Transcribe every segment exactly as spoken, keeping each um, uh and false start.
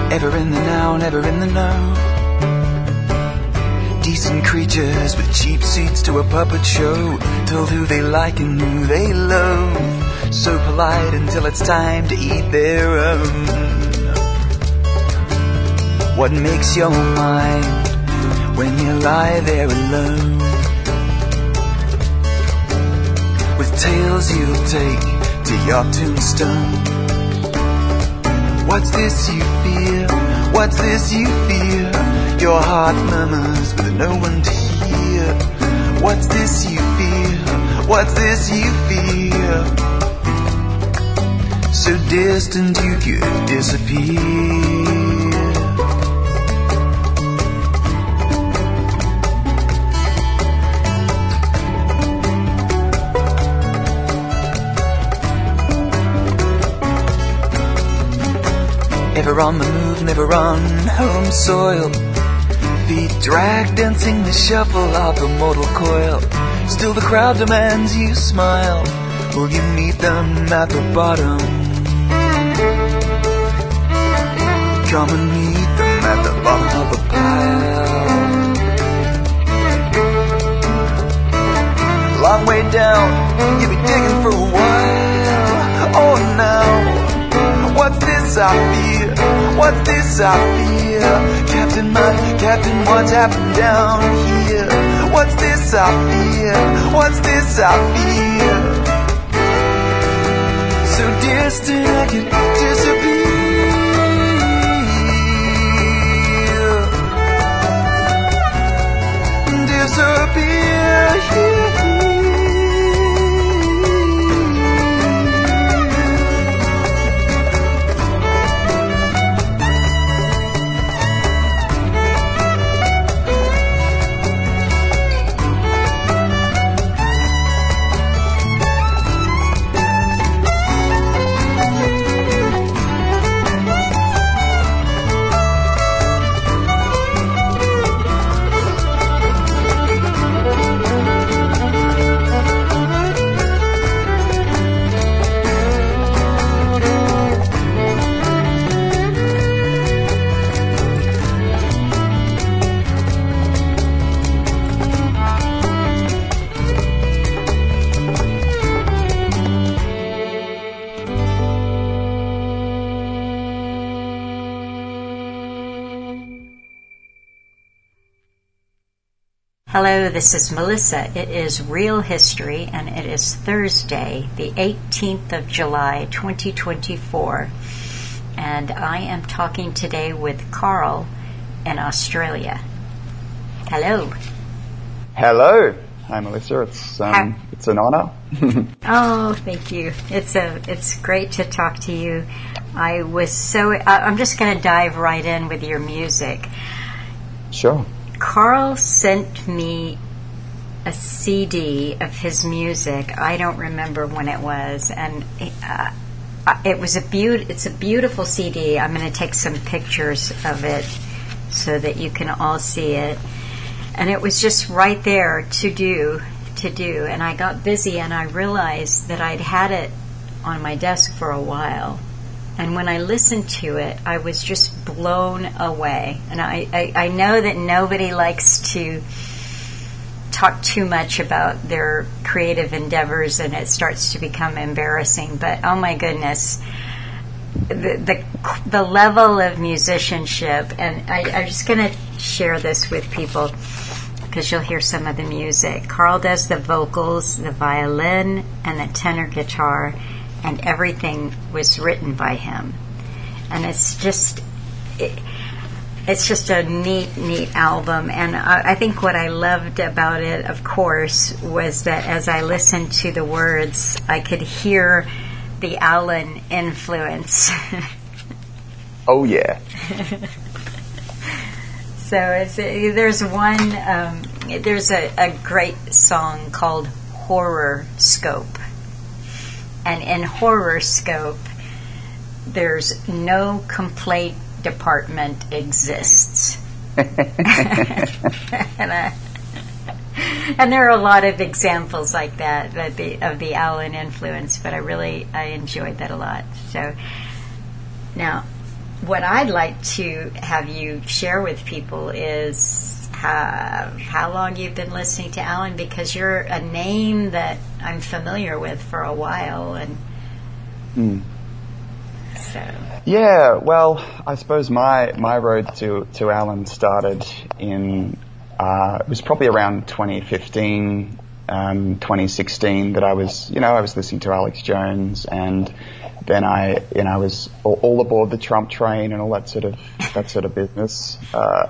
Ever in the now, never in the know. Decent creatures with cheap seats to a puppet show, told who they like and who they loathe. So polite until it's time to eat their own. What makes your mind when you lie there alone? With tales you'll take to your tombstone. What's this you fear? What's this you fear? Your heart murmurs with no one to hear. What's this you fear? What's this you fear? So distant you could disappear. Ever on the move, never on home soil. Feet drag, dancing the shuffle of the mortal coil. Still the crowd demands you smile. Will you meet them at the bottom? Come and meet them at the bottom of the pile. Long way down, you'll be digging for a while. Oh now, what's this I fear? What's this I fear? Captain Mud, Captain, what's happened down here? What's this I fear? What's this I fear? So distant I can disappear. Disappear. Hello, this is Melissa. It is Real History, and it is Thursday, the eighteenth of July, twenty twenty-four. And I am talking today with Carl in Australia. Hello. Hello. Hi, Melissa. It's um, How- it's an honor. Oh, thank you. It's a it's great to talk to you. I was so I, I'm just going to dive right in with your music. Sure. Carl sent me a C D of his music. I don't remember when it was, and uh, it was a beaut. It's a beautiful C D. I'm going to take some pictures of it so that you can all see it. And it was just right there to do, to do. And I got busy, and I realized that I'd had it on my desk for a while. And when I listened to it, I was just blown away. And I, I, I know that nobody likes to talk too much about their creative endeavors, and it starts to become embarrassing. But oh my goodness, the the, the level of musicianship. And I, I'm just going to share this with people because you'll hear some of the music. Carl does the vocals, the violin, and the tenor guitar. And everything was written by him, and it's just it, it's just a neat, neat album. And I, I think what I loved about it, of course, was that as I listened to the words, I could hear the Alan influence. Oh yeah. So it's, there's one, um, there's a, a great song called Horror Scope. And in Horror Scope, there's no complaint department exists. and, I, and there are a lot of examples like that, that the, of the Alan influence, but I really, I enjoyed that a lot. So now, what I'd like to have you share with people is how, how long you've been listening to Alan, because you're a name that I'm familiar with for a while, and mm. so. Yeah, well, I suppose my my road to to Alan started in uh, it was probably around twenty fifteen, um, twenty sixteen that I was you know I was listening to Alex Jones, and then I you know I was all, all aboard the Trump train and all that sort of that sort of business, uh,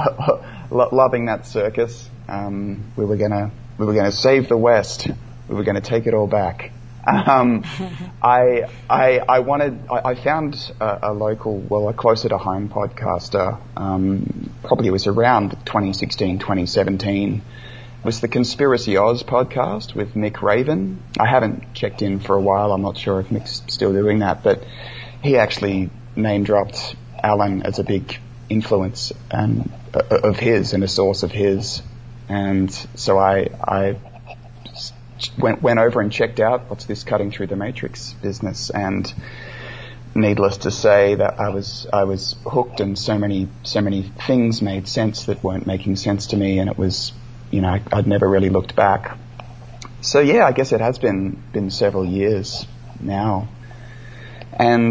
lo- loving that circus. Um, we were gonna we were gonna save the West. We were gonna take it all back. Um, I, I, I wanted, I, I found a, a local, well, a closer to home podcaster, um, probably it was around twenty sixteen, twenty seventeen. It was the Conspiracy Oz podcast with Mick Raven. I haven't checked in for a while. I'm not sure if Mick's still doing that, but he actually name dropped Alan as a big influence and uh, of his and a source of his. And so I, I, Went went over and checked out what's this cutting through the matrix business, and needless to say that I was I was hooked, and so many so many things made sense that weren't making sense to me, and it was you know I, I'd never really looked back. So yeah, I guess it has been been several years now, and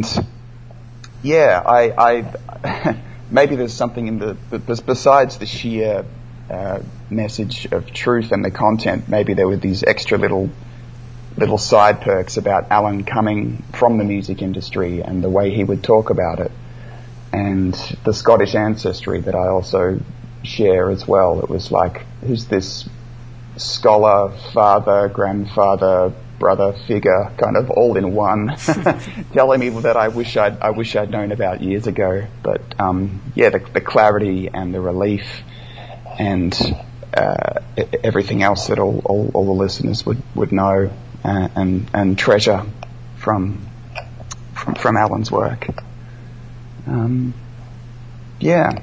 yeah, I I maybe there's something in the, the besides the sheer Uh, message of truth and the content. Maybe there were these extra little little side perks about Alan coming from the music industry and the way he would talk about it, and the Scottish ancestry that I also share as well. It was like, who's this scholar, father, grandfather, brother figure, kind of all in one, telling me that I wish I'd I wish I'd known about years ago. But um, yeah, the, the clarity and the relief and uh, everything else that all, all, all the listeners would, would know uh, and and treasure from from, from Alan's work. Um, yeah.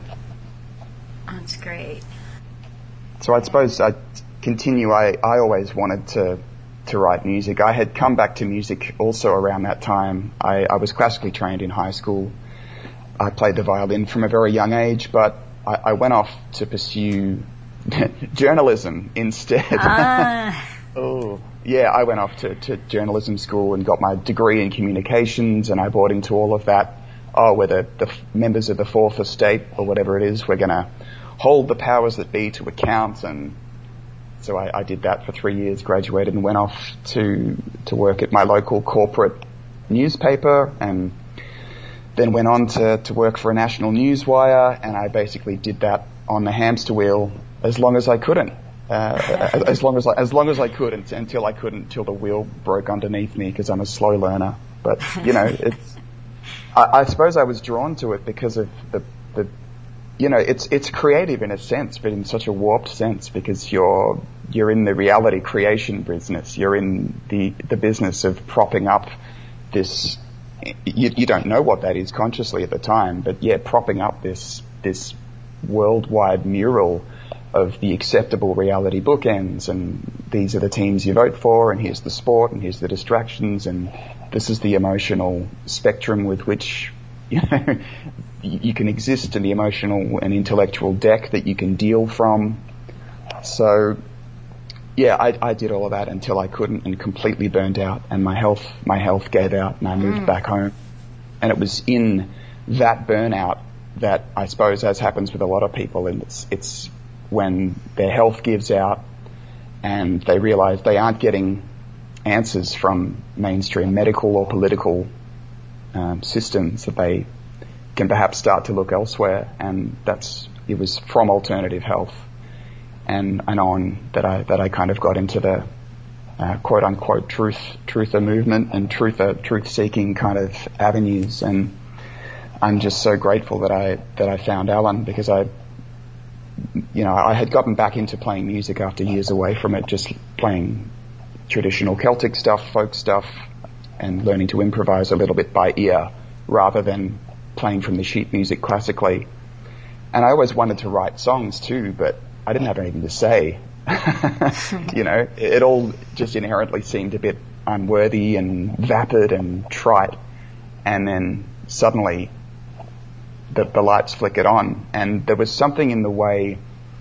That's great. So I suppose I'd continue. I, I always wanted to to write music. I had come back to music also around that time. I, I was classically trained in high school. I played the violin from a very young age, but I, I went off to pursue journalism instead. Ah. Oh, yeah, I went off to, to journalism school and got my degree in communications, and I bought into all of that. Oh, we're the, the members of the Fourth Estate, or whatever it is. We're going to hold the powers that be to account. And so I, I did that for three years, graduated, and went off to to work at my local corporate newspaper, and then went on to, to work for a national newswire, and I basically did that on the hamster wheel as long as I couldn't. Uh, as, as long as I, as long as I could, until I couldn't, until the wheel broke underneath me, because I'm a slow learner. But you know, it's. I, I suppose I was drawn to it because of the, the, you know, it's it's creative in a sense, but in such a warped sense, because you're you're in the reality creation business. You're in the the business of propping up this. You, you don't know what that is consciously at the time, but yeah, propping up this this worldwide mural of the acceptable reality bookends, and these are the teams you vote for, and here's the sport, and here's the distractions, and this is the emotional spectrum with which you know you can exist, in the emotional and intellectual deck that you can deal from. So yeah, I, I did all of that until I couldn't, and completely burned out, and my health my health gave out, and I moved mm. back home. And it was in that burnout that, I suppose, as happens with a lot of people, and it's it's when their health gives out and they realise they aren't getting answers from mainstream medical or political um, systems, that they can perhaps start to look elsewhere. And that's it was from alternative health and and on that I that I kind of got into the uh, quote unquote truth truther movement and truther truth seeking kind of avenues. And I'm just so grateful that I that I found Alan, because I you know I had gotten back into playing music after years away from it, just playing traditional Celtic stuff, folk stuff, and learning to improvise a little bit by ear rather than playing from the sheet music classically. And I always wanted to write songs too, but I didn't have anything to say. you know, it, it all just inherently seemed a bit unworthy and vapid and trite. And then suddenly the, the lights flickered on, and there was something in the way,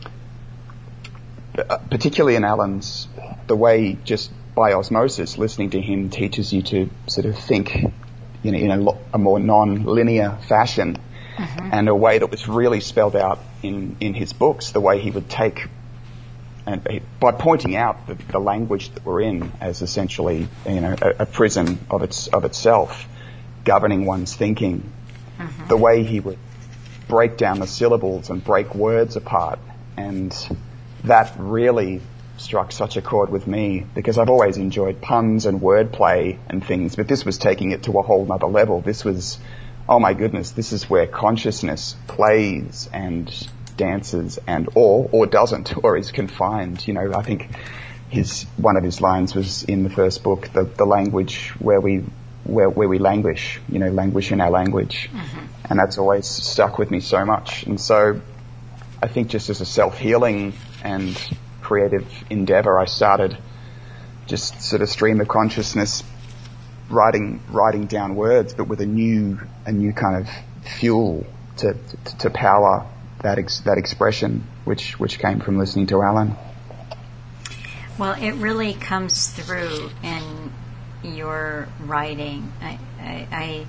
particularly in Alan's, the way just by osmosis, listening to him teaches you to sort of think, you know, in a, a more non-linear fashion, mm-hmm. and a way that was really spelled out in, in his books, the way he would take, and by pointing out the, the language that we're in as essentially, you know, a, a prison of its of itself, governing one's thinking, mm-hmm. the way he would break down the syllables and break words apart, and that really struck such a chord with me, because I've always enjoyed puns and wordplay and things, but this was taking it to a whole nother level. This was, oh my goodness, this is where consciousness plays and dances and or or doesn't, or is confined. You know, I think his one of his lines was in the first book, the, the language where we where where we languish, you know, languish in our language. Mm-hmm. And that's always stuck with me so much. And so I think just as a self-healing and creative endeavor, I started just sort of stream of consciousness, writing writing down words, but with a new a new kind of fuel to to, to power that ex, that expression, which which came from listening to Alan. Well, it really comes through in your writing. I I, I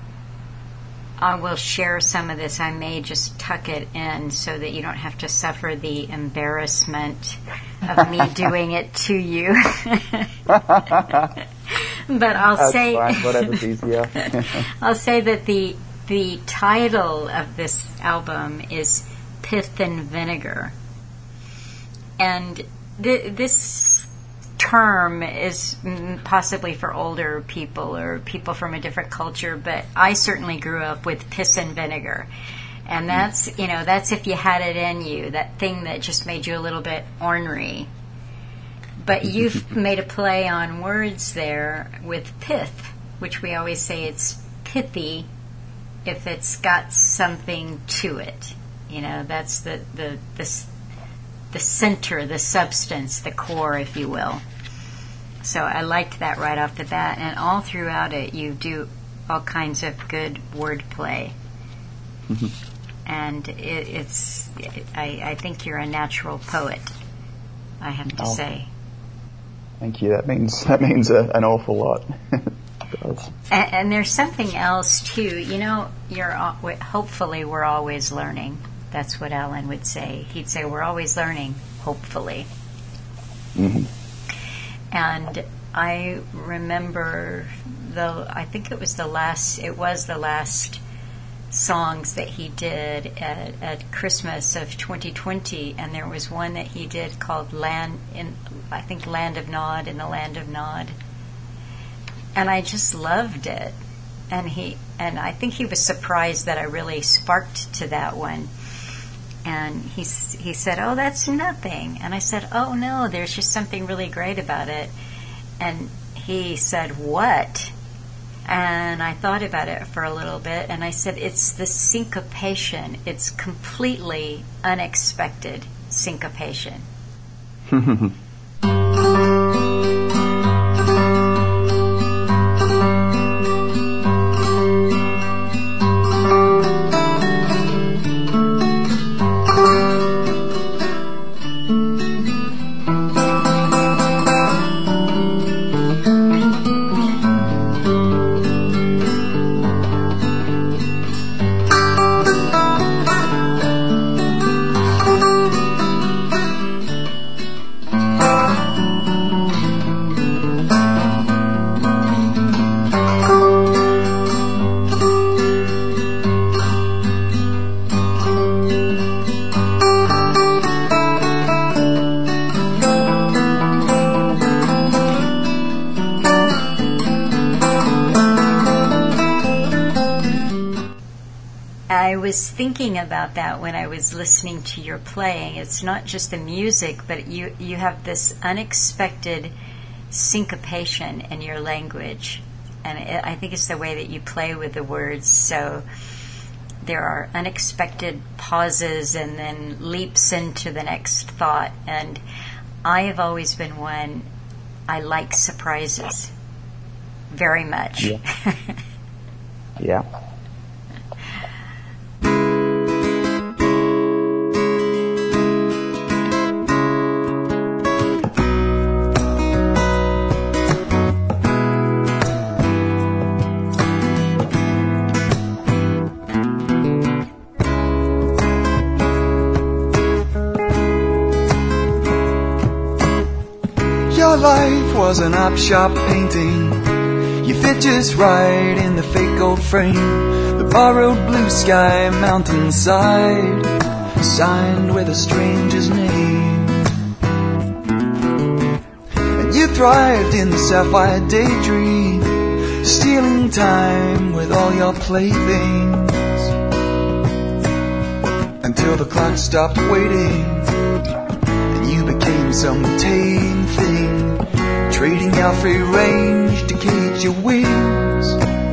I will share some of this. I may just tuck it in so that you don't have to suffer the embarrassment of me doing it to you. But I'll That's say, fine, whatever's easier. I'll say that the the title of this album is Pith and Vinegar, and th- this term is possibly for older people or people from a different culture, but I certainly grew up with piss and vinegar. And that's, you know, that's if you had it in you, that thing that just made you a little bit ornery. But you've made a play on words there with pith, which we always say it's pithy if it's got something to it. You know, that's the, the, the, the center, the substance, the core, if you will. So I liked that right off the bat, and all throughout it you do all kinds of good wordplay. Mm-hmm. And it, it's, it, I, I think you're a natural poet, I have to oh. say. Thank you. That means that means a, an awful lot. It does. And, and there's something else too. You know, you're hopefully we're always learning. That's what Alan would say. He'd say we're always learning, hopefully. Mm-hmm. And I remember the, I think it was the last, it was the last songs that he did at, at Christmas of twenty twenty, and there was one that he did called Land, in I think Land of Nod, in the Land of Nod. And I just loved it. And he, and I think he was surprised that I really sparked to that one. And he he said, "Oh, that's nothing." And I said, "Oh no, there's just something really great about it." And he said, "What?" And I thought about it for a little bit, and I said, "It's the syncopation. It's completely unexpected syncopation." Thinking about that when I was listening to your playing. It's not just the music, but you you have this unexpected syncopation in your language, and it, I think it's the way that you play with the words. So there are unexpected pauses and then leaps into the next thought, and I have always been one, I like surprises very much. Yeah. Yeah. life was an op shop painting. You fit just right in the fake gold frame. The borrowed blue sky mountainside, signed with a stranger's name. And you thrived in the sapphire daydream, stealing time with all your playthings, until the clock stopped waiting and you became some tame thing, trading out free range to cage your wings,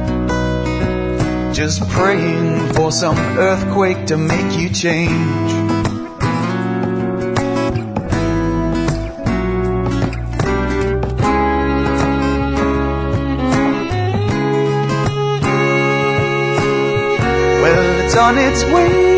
just praying for some earthquake to make you change. Well, it's on its way.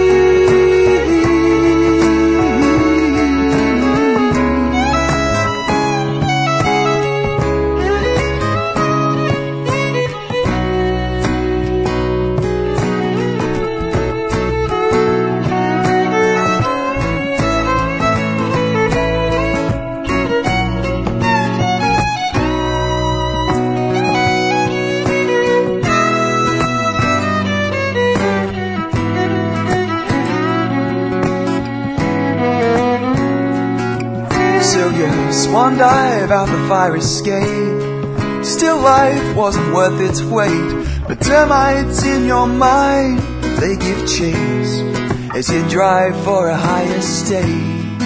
Swan dive out the fire escape. Still life wasn't worth its weight, but termites in your mind, they give chase as you drive for a higher state,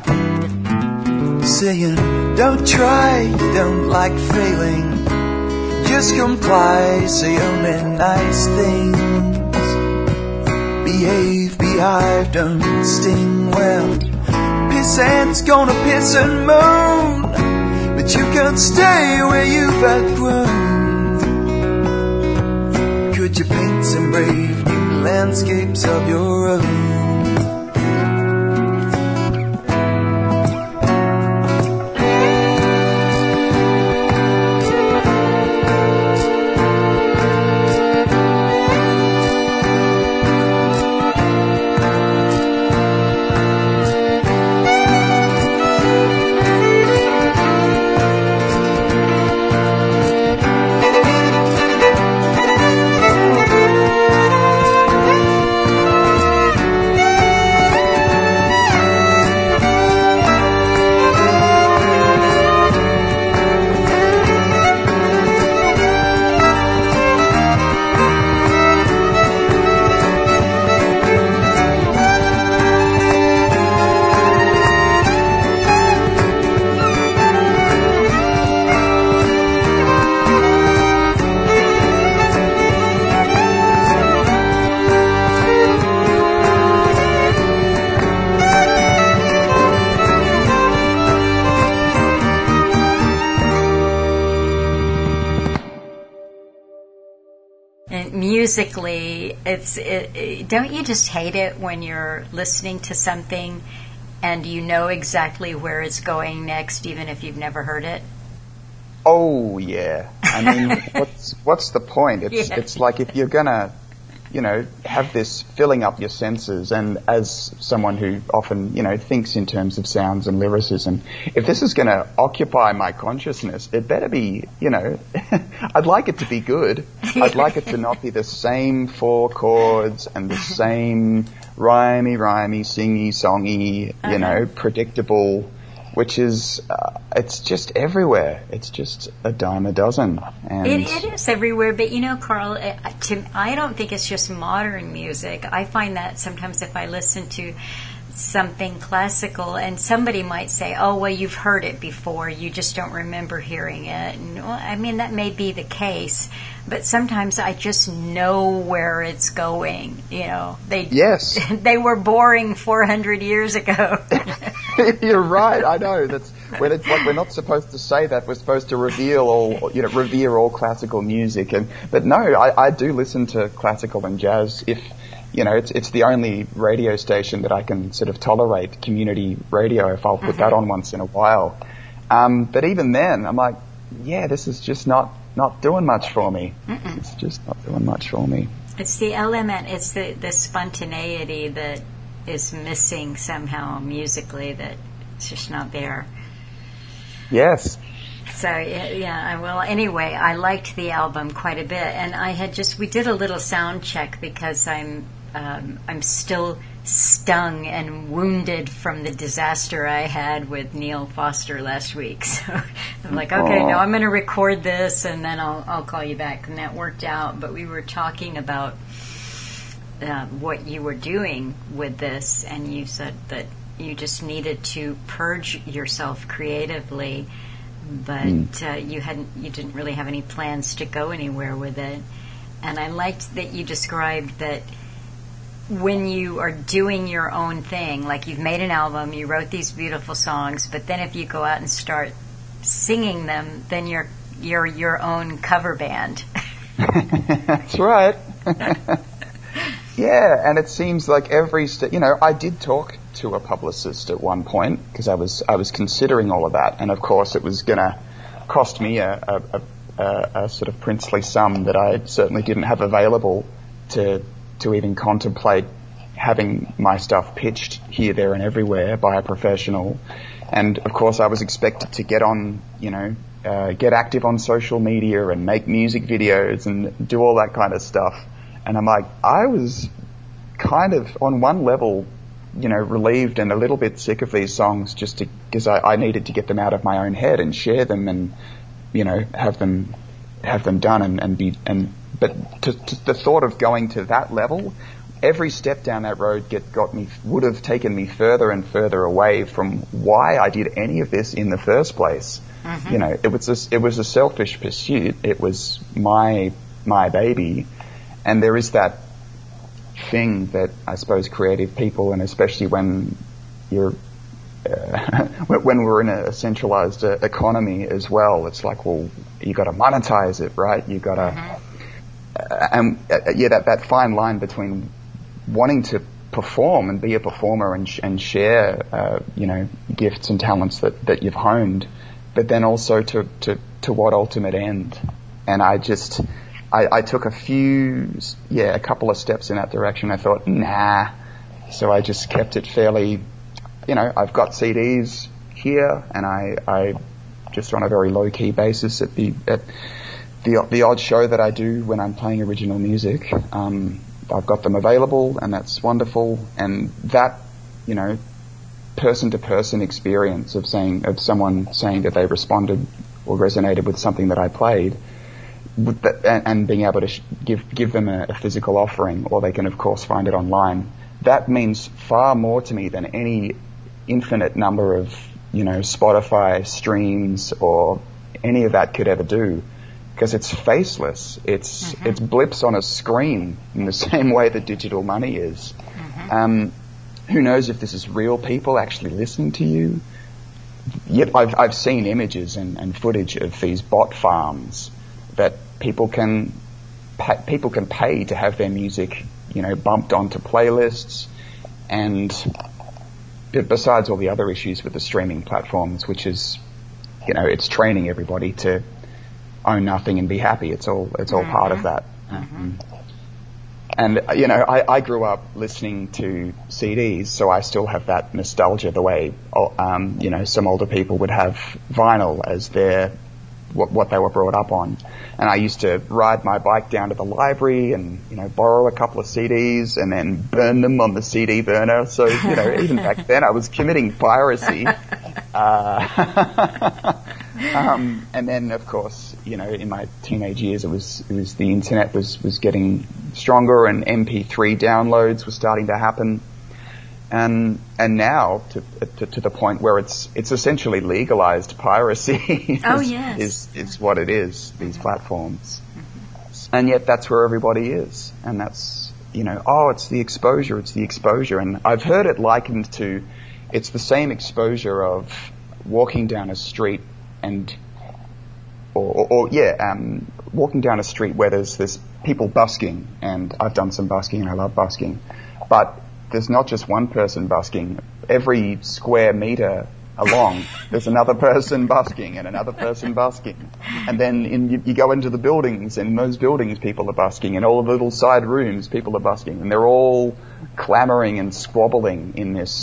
saying don't try, you don't like failing, just comply, say only nice things, behave, behive, don't sting. Well, pissant's gonna piss and moan, but you can't stay where you've outgrown. Could you paint some brave new landscapes of your own? Musically, it's it, it, don't you just hate it when you're listening to something and you know exactly where it's going next, even if you've never heard it? Oh yeah. I mean, what's what's the point? It's yeah. it's like if you're gonna, you know, have this filling up your senses, and as someone who often, you know, thinks in terms of sounds and lyricism, if this is going to occupy my consciousness, it better be, you know, I'd like it to be good. I'd like it to not be the same four chords and the same rhymey, rhymey, singy, songy, you uh-huh. know, predictable, which is, uh, it's just everywhere. It's just a dime a dozen. And it, it is everywhere, but you know, Carl, it, to, I don't think it's just modern music. I find that sometimes if I listen to something classical, and somebody might say, oh, well, you've heard it before, you just don't remember hearing it. And, well, I mean, that may be the case, but sometimes I just know where it's going. You know, they yes. they were boring four hundred years ago. You're right. I know. That's when it's like we're not supposed to say that. We're supposed to reveal all, you know, revere all classical music. And but no, I, I do listen to classical and jazz. If you know, it's it's the only radio station that I can sort of tolerate, community radio. If I'll put mm-hmm. that on once in a while. Um, but even then, I'm like, yeah, this is just not not doing much for me. Mm-mm. It's just not doing much for me. It's the element. It's the the spontaneity that is missing somehow musically, that it's just not there. Yes. So yeah, well, anyway, I liked the album quite a bit, and I had just we did a little sound check because I'm um, I'm still stung and wounded from the disaster I had with Neil Foster last week. So I'm like, okay, no, I'm going to record this, and then I'll I'll call you back, and that worked out. But we were talking about uh, what you were doing with this, and you said that you just needed to purge yourself creatively. But mm. uh, you hadn't, you didn't really have any plans to go anywhere with it. And I liked that you described that when you are doing your own thing, like you've made an album, you wrote these beautiful songs, but then if you go out and start singing them, then you're you're your own cover band. That's right. Yeah, and it seems like every st- you know, I did talk to a publicist at one point because I was I was considering all of that, and of course it was going to cost me a, a, a, a sort of princely sum that I certainly didn't have available to to even contemplate having my stuff pitched here, there, and everywhere by a professional. And of course I was expected to get on, you know, uh, get active on social media and make music videos and do all that kind of stuff. And I'm like, I was kind of on one level, you know, relieved and a little bit sick of these songs just to, because I, I needed to get them out of my own head and share them and, you know, have them, have them done and, and be, and, but to, to the thought of going to that level, every step down that road get, got me, would have taken me further and further away from why I did any of this in the first place. Mm-hmm. You know, it was a, it was a selfish pursuit. It was my, my baby. And there is that thing that I suppose creative people, and especially when you're uh, when we're in a centralized uh, economy as well, it's like, well, you got to monetize it, right? You got to, mm-hmm. uh, and uh, yeah, that that fine line between wanting to perform and be a performer and sh- and share, uh, you know, gifts and talents that, that you've honed, but then also to to to what ultimate end? And I just. I, I took a few, yeah, a couple of steps in that direction. I thought, nah. So I just kept it fairly, you know, I've got C Ds here, and I, I just on a very low key basis at the, at the, the odd show that I do when I'm playing original music. Um, I've got them available, and that's wonderful. And that, you know, person to person experience of saying, of someone saying that they responded or resonated with something that I played, With the, and, and being able to sh- give give them a, a physical offering, or they can of course find it online. That means far more to me than any infinite number of, you know, Spotify streams or any of that could ever do, because it's faceless. It's mm-hmm. it's blips on a screen in the same way that digital money is. Mm-hmm. Um, who knows if this is real people actually listening to you? Yet I've I've seen images and, and footage of these bot farms that people can pay, people can pay to have their music, you know, bumped onto playlists, and besides all the other issues with the streaming platforms, which is, you know, it's training everybody to own nothing and be happy. It's all it's all mm-hmm. part of that. Mm-hmm. And you know, I, I grew up listening to C Ds, so I still have that nostalgia the way, um, you know, some older people would have vinyl as their What, what they were brought up on. And I used to ride my bike down to the library and, you know, borrow a couple of C Ds and then burn them on the C D burner. So, you know, even back then I was committing piracy. Uh, um, and then, of course, you know, in my teenage years, it was, it was the internet was, was getting stronger, and M P three downloads were starting to happen. And and now to, to to the point where it's it's essentially legalized piracy. is, oh yes, is is what it is. These mm-hmm. platforms, mm-hmm. and yet that's where everybody is, and that's, you know, oh, it's the exposure, it's the exposure, and I've heard it likened to, it's the same exposure of walking down a street and, or, or, or yeah, um, walking down a street where there's there's people busking, and I've done some busking and I love busking, but there's not just one person busking. Every square meter along, there's another person busking and another person busking. And then in, you, you go into the buildings, and in those buildings people are busking, and all the little side rooms people are busking, and they're all clamoring and squabbling in this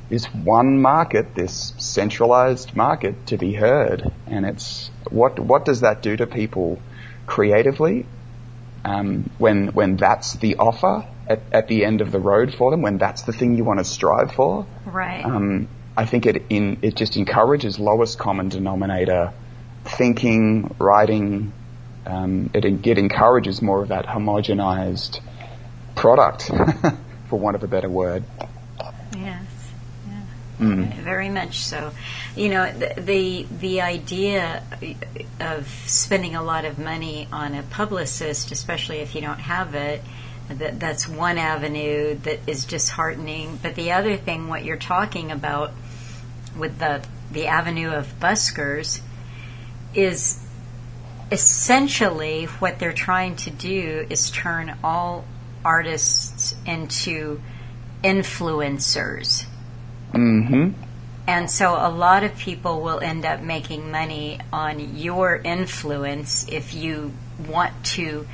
this one market, this centralized market, to be heard. And it's what what does that do to people creatively um, when when that's the offer at, at the end of the road for them, when that's the thing you want to strive for? Right. Um, I think it in it just encourages lowest common denominator thinking, writing. Um, it it encourages more of that homogenized product, for want of a better word. Yes, yeah, Mm. very much so. You know, the, the the idea of spending a lot of money on a publicist, especially if you don't have it, that that's one avenue that is disheartening. But the other thing, what you're talking about with the the avenue of buskers, is essentially what they're trying to do is turn all artists into influencers. Mm-hmm. And so a lot of people will end up making money on your influence if you want to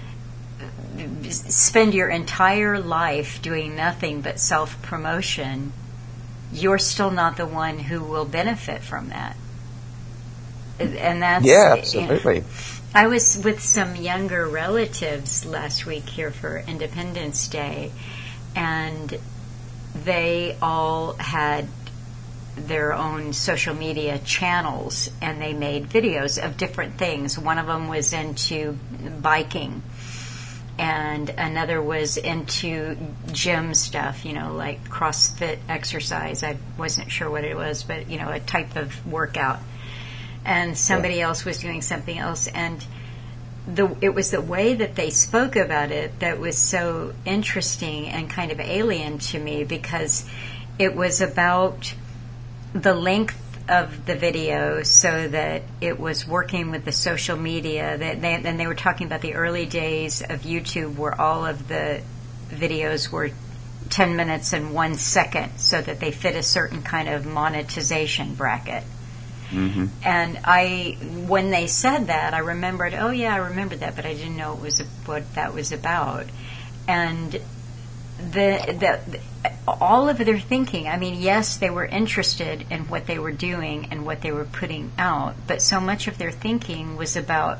spend your entire life doing nothing but self-promotion. You're still not the one who will benefit from that. And that's... Yeah, absolutely. You know, I was with some younger relatives last week here for Independence Day, and they all had their own social media channels, and they made videos of different things. One of them was into biking, and another was into gym stuff, you know, like CrossFit exercise. I wasn't sure what it was, but, you know, a type of workout. And somebody yeah. else was doing something else, and the it was the way that they spoke about it that was so interesting and kind of alien to me, because it was about the length of the video, so that it was working with the social media. That they, and they were talking about the early days of YouTube, where all of the videos were ten minutes and one second, so that they fit a certain kind of monetization bracket. Mm-hmm. And I, when they said that, I remembered, oh yeah, I remembered that, but I didn't know it was what that was about. And the, the, all of their thinking, I mean, yes, they were interested in what they were doing and what they were putting out, but so much of their thinking was about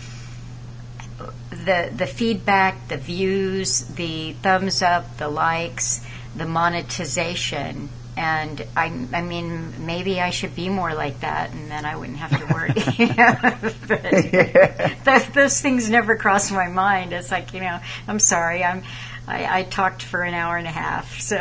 the the feedback, the views, the thumbs up, the likes, the monetization. And I, I mean, maybe I should be more like that, and then I wouldn't have to worry. You know? But yeah. those, those things never cross my mind. It's like, you know, I'm sorry, I'm, I, I talked for an hour and a half. So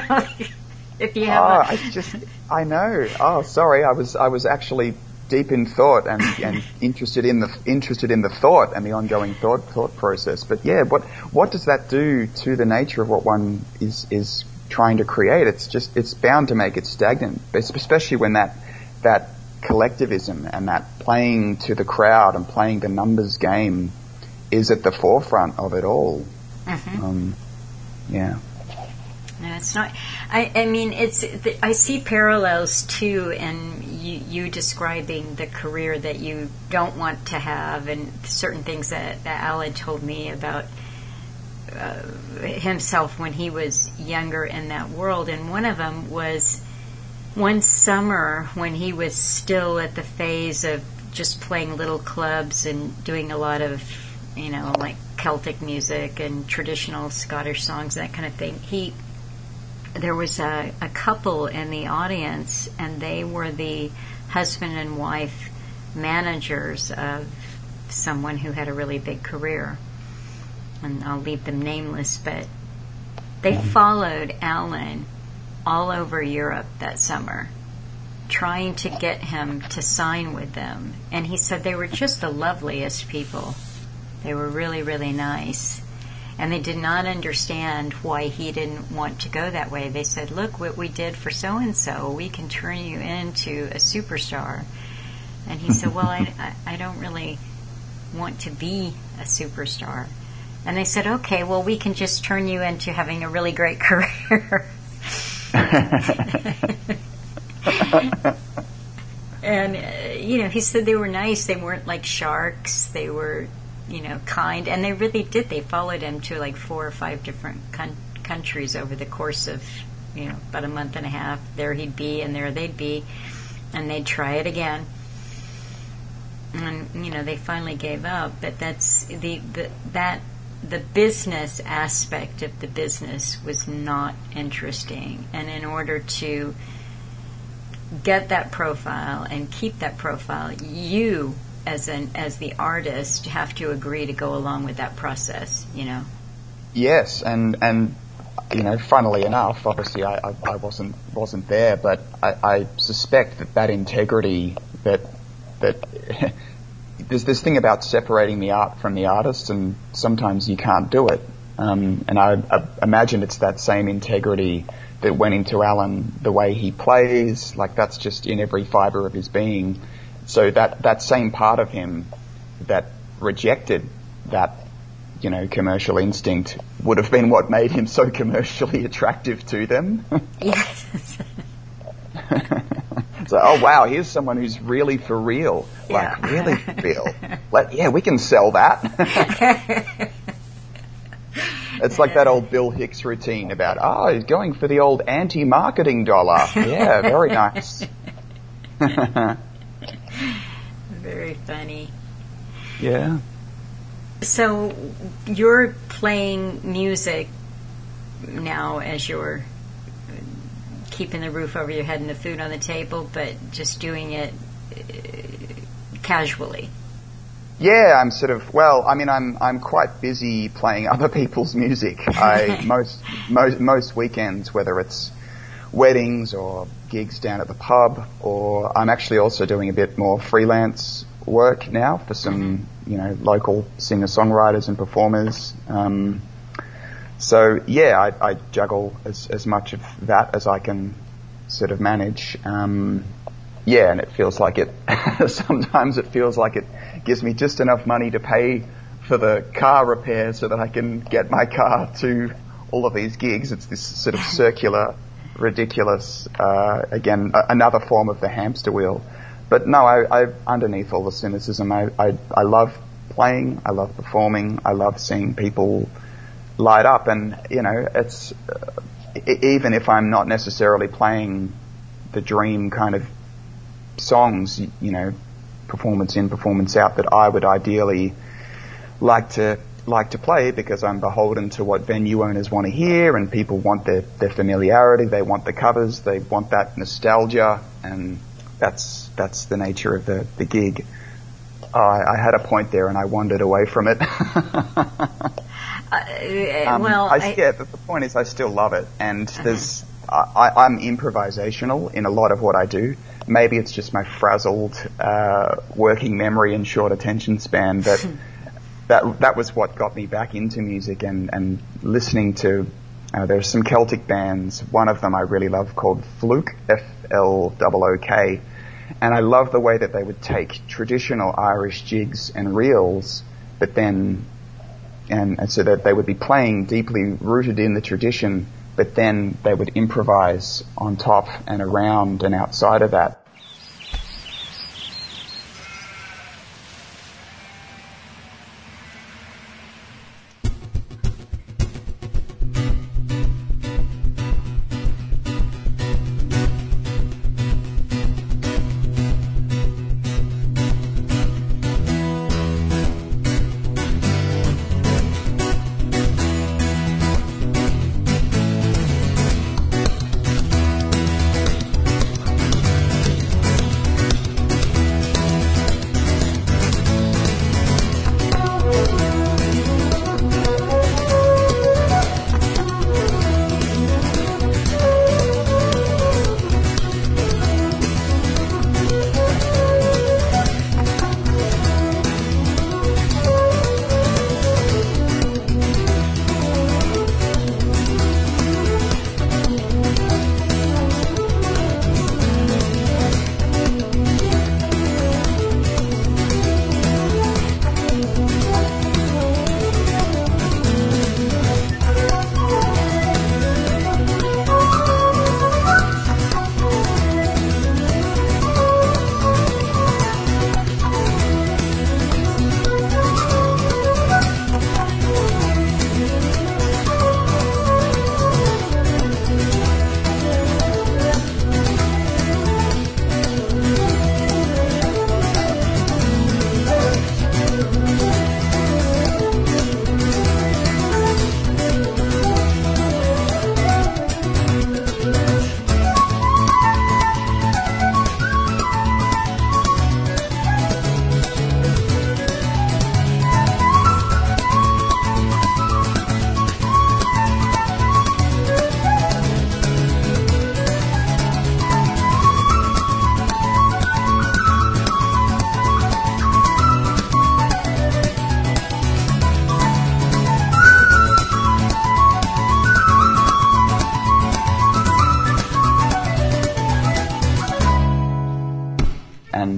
if you have, oh, a I just, I know. Oh, sorry, I was, I was actually deep in thought and, and interested in the interested in the thought and the ongoing thought thought process. But yeah, what what does that do to the nature of what one is is trying to create? It's just, it's bound to make it stagnant, especially when that that collectivism and that playing to the crowd and playing the numbers game is at the forefront of it all. Mm-hmm. Um, yeah. No, it's not. I, I mean, it's. I see parallels too in you, you describing the career that you don't want to have, and certain things that, that Alan told me about Uh, himself when he was younger in that world. And one of them was one summer when he was still at the phase of just playing little clubs and doing a lot of, you know, like Celtic music and traditional Scottish songs, that kind of thing. He, there was a, a couple in the audience, and they were the husband and wife managers of someone who had a really big career. And I'll leave them nameless, but they followed Alan all over Europe that summer, trying to get him to sign with them. And he said they were just the loveliest people. They were really, really nice. And they did not understand why he didn't want to go that way. They said, look, what we did for so-and-so, we can turn you into a superstar. And he said, well, I, I, I don't really want to be a superstar. And they said, okay, well, we can just turn you into having a really great career. And, uh, you know, he said they were nice. They weren't like sharks. They were, you know, kind. And they really did. They followed him to like four or five different con- countries over the course of you know, about a month and a half. There he'd be, and there they'd be, and they'd try it again. And you know, they finally gave up. But that's the, the that the business aspect of the business was not interesting. And in order to get that profile and keep that profile, you as an as the artist have to agree to go along with that process, you know. Yes, and and you know, funnily enough, obviously I, I, I wasn't wasn't there, but I, I suspect that that integrity, that that there's this thing about separating the art from the artist, and sometimes you can't do it. Um, and I, I imagine it's that same integrity that went into Alan, the way he plays, like that's just in every fibre of his being. So that that same part of him that rejected that, you know, commercial instinct would have been what made him so commercially attractive to them. Yes. So, oh wow, here's someone who's really for real. Like, yeah. really for real. Like, yeah, we can sell that. It's like that old Bill Hicks routine about, oh, he's going for the old anti-marketing dollar. Yeah, very nice. Very funny. Yeah. So you're playing music now as you're keeping the roof over your head and the food on the table, but just doing it uh, casually. Yeah, I'm sort of, well, I mean, I'm I'm quite busy playing other people's music. I most most most weekends, whether it's weddings or gigs down at the pub, or I'm actually also doing a bit more freelance work now for some, mm-hmm. you know, local singer-songwriters and performers. Um, so yeah, I, I juggle as as much of that as I can sort of manage. Um, yeah, and it feels like it. Sometimes it feels like it gives me just enough money to pay for the car repair so that I can get my car to all of these gigs. It's this sort of circular, ridiculous, uh, again, a- another form of the hamster wheel. But no, I, I underneath all the cynicism, I, I, I love playing, I love performing, I love seeing people light up, and, you know, it's, uh, e- even if I'm not necessarily playing the dream kind of songs, you, you know, performance in, performance out, that I would ideally like to like to play, because I'm beholden to what venue owners want to hear, and people want their, their familiarity, they want the covers, they want that nostalgia, and that's that's the nature of the, the gig. Uh, I had a point there and I wandered away from it. uh, um, well, I, I, yeah, but the point is I still love it, and uh-huh. there's I, I'm improvisational in a lot of what I do. Maybe it's just my frazzled uh, working memory and short attention span, but that that was what got me back into music and, and listening to. Uh, there's some Celtic bands. One of them I really love called Fluke, F L O O K, and I love the way that they would take traditional Irish jigs and reels, but then and, and so that they would be playing deeply rooted in the tradition, but then they would improvise on top and around and outside of that.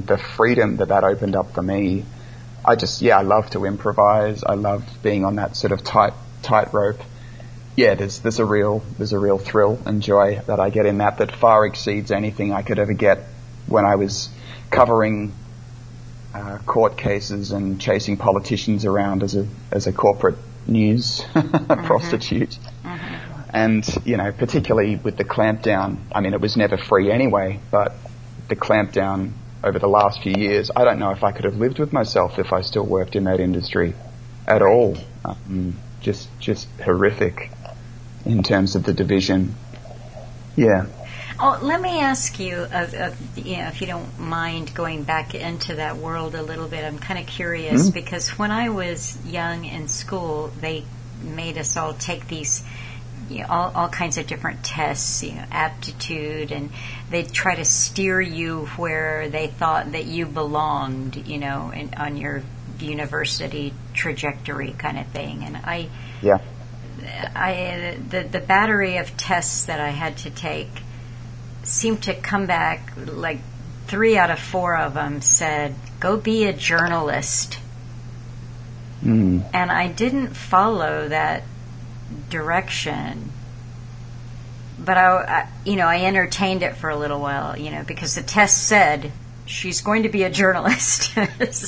and the freedom that that opened up for me. I just, yeah, I love to improvise. I loved being on that sort of tight, tightrope. Yeah, there's, there's a real, there's a real thrill and joy that I get in that that far exceeds anything I could ever get when I was covering uh, court cases and chasing politicians around as a, as a corporate news mm-hmm. prostitute. Mm-hmm. And, you know, particularly with the clampdown, I mean, it was never free anyway, but the clampdown over the last few years, I don't know if I could have lived with myself if I still worked in that industry at all. Um, just, just horrific in terms of the division. Yeah. Oh, let me ask you, uh, uh, you know, if you don't mind going back into that world a little bit. I'm kind of curious mm-hmm. because when I was young in school, they made us all take these, you know, all, all kinds of different tests, you know, aptitude, and they'd try to steer you where they thought that you belonged, you know, in, on your university trajectory kind of thing. And I, yeah, I the the battery of tests that I had to take seemed to come back, like three out of four of them said, go be a journalist. Mm. And I didn't follow that direction. But, I, I, you know, I entertained it for a little while, you know, because the test said she's going to be a journalist. Oh,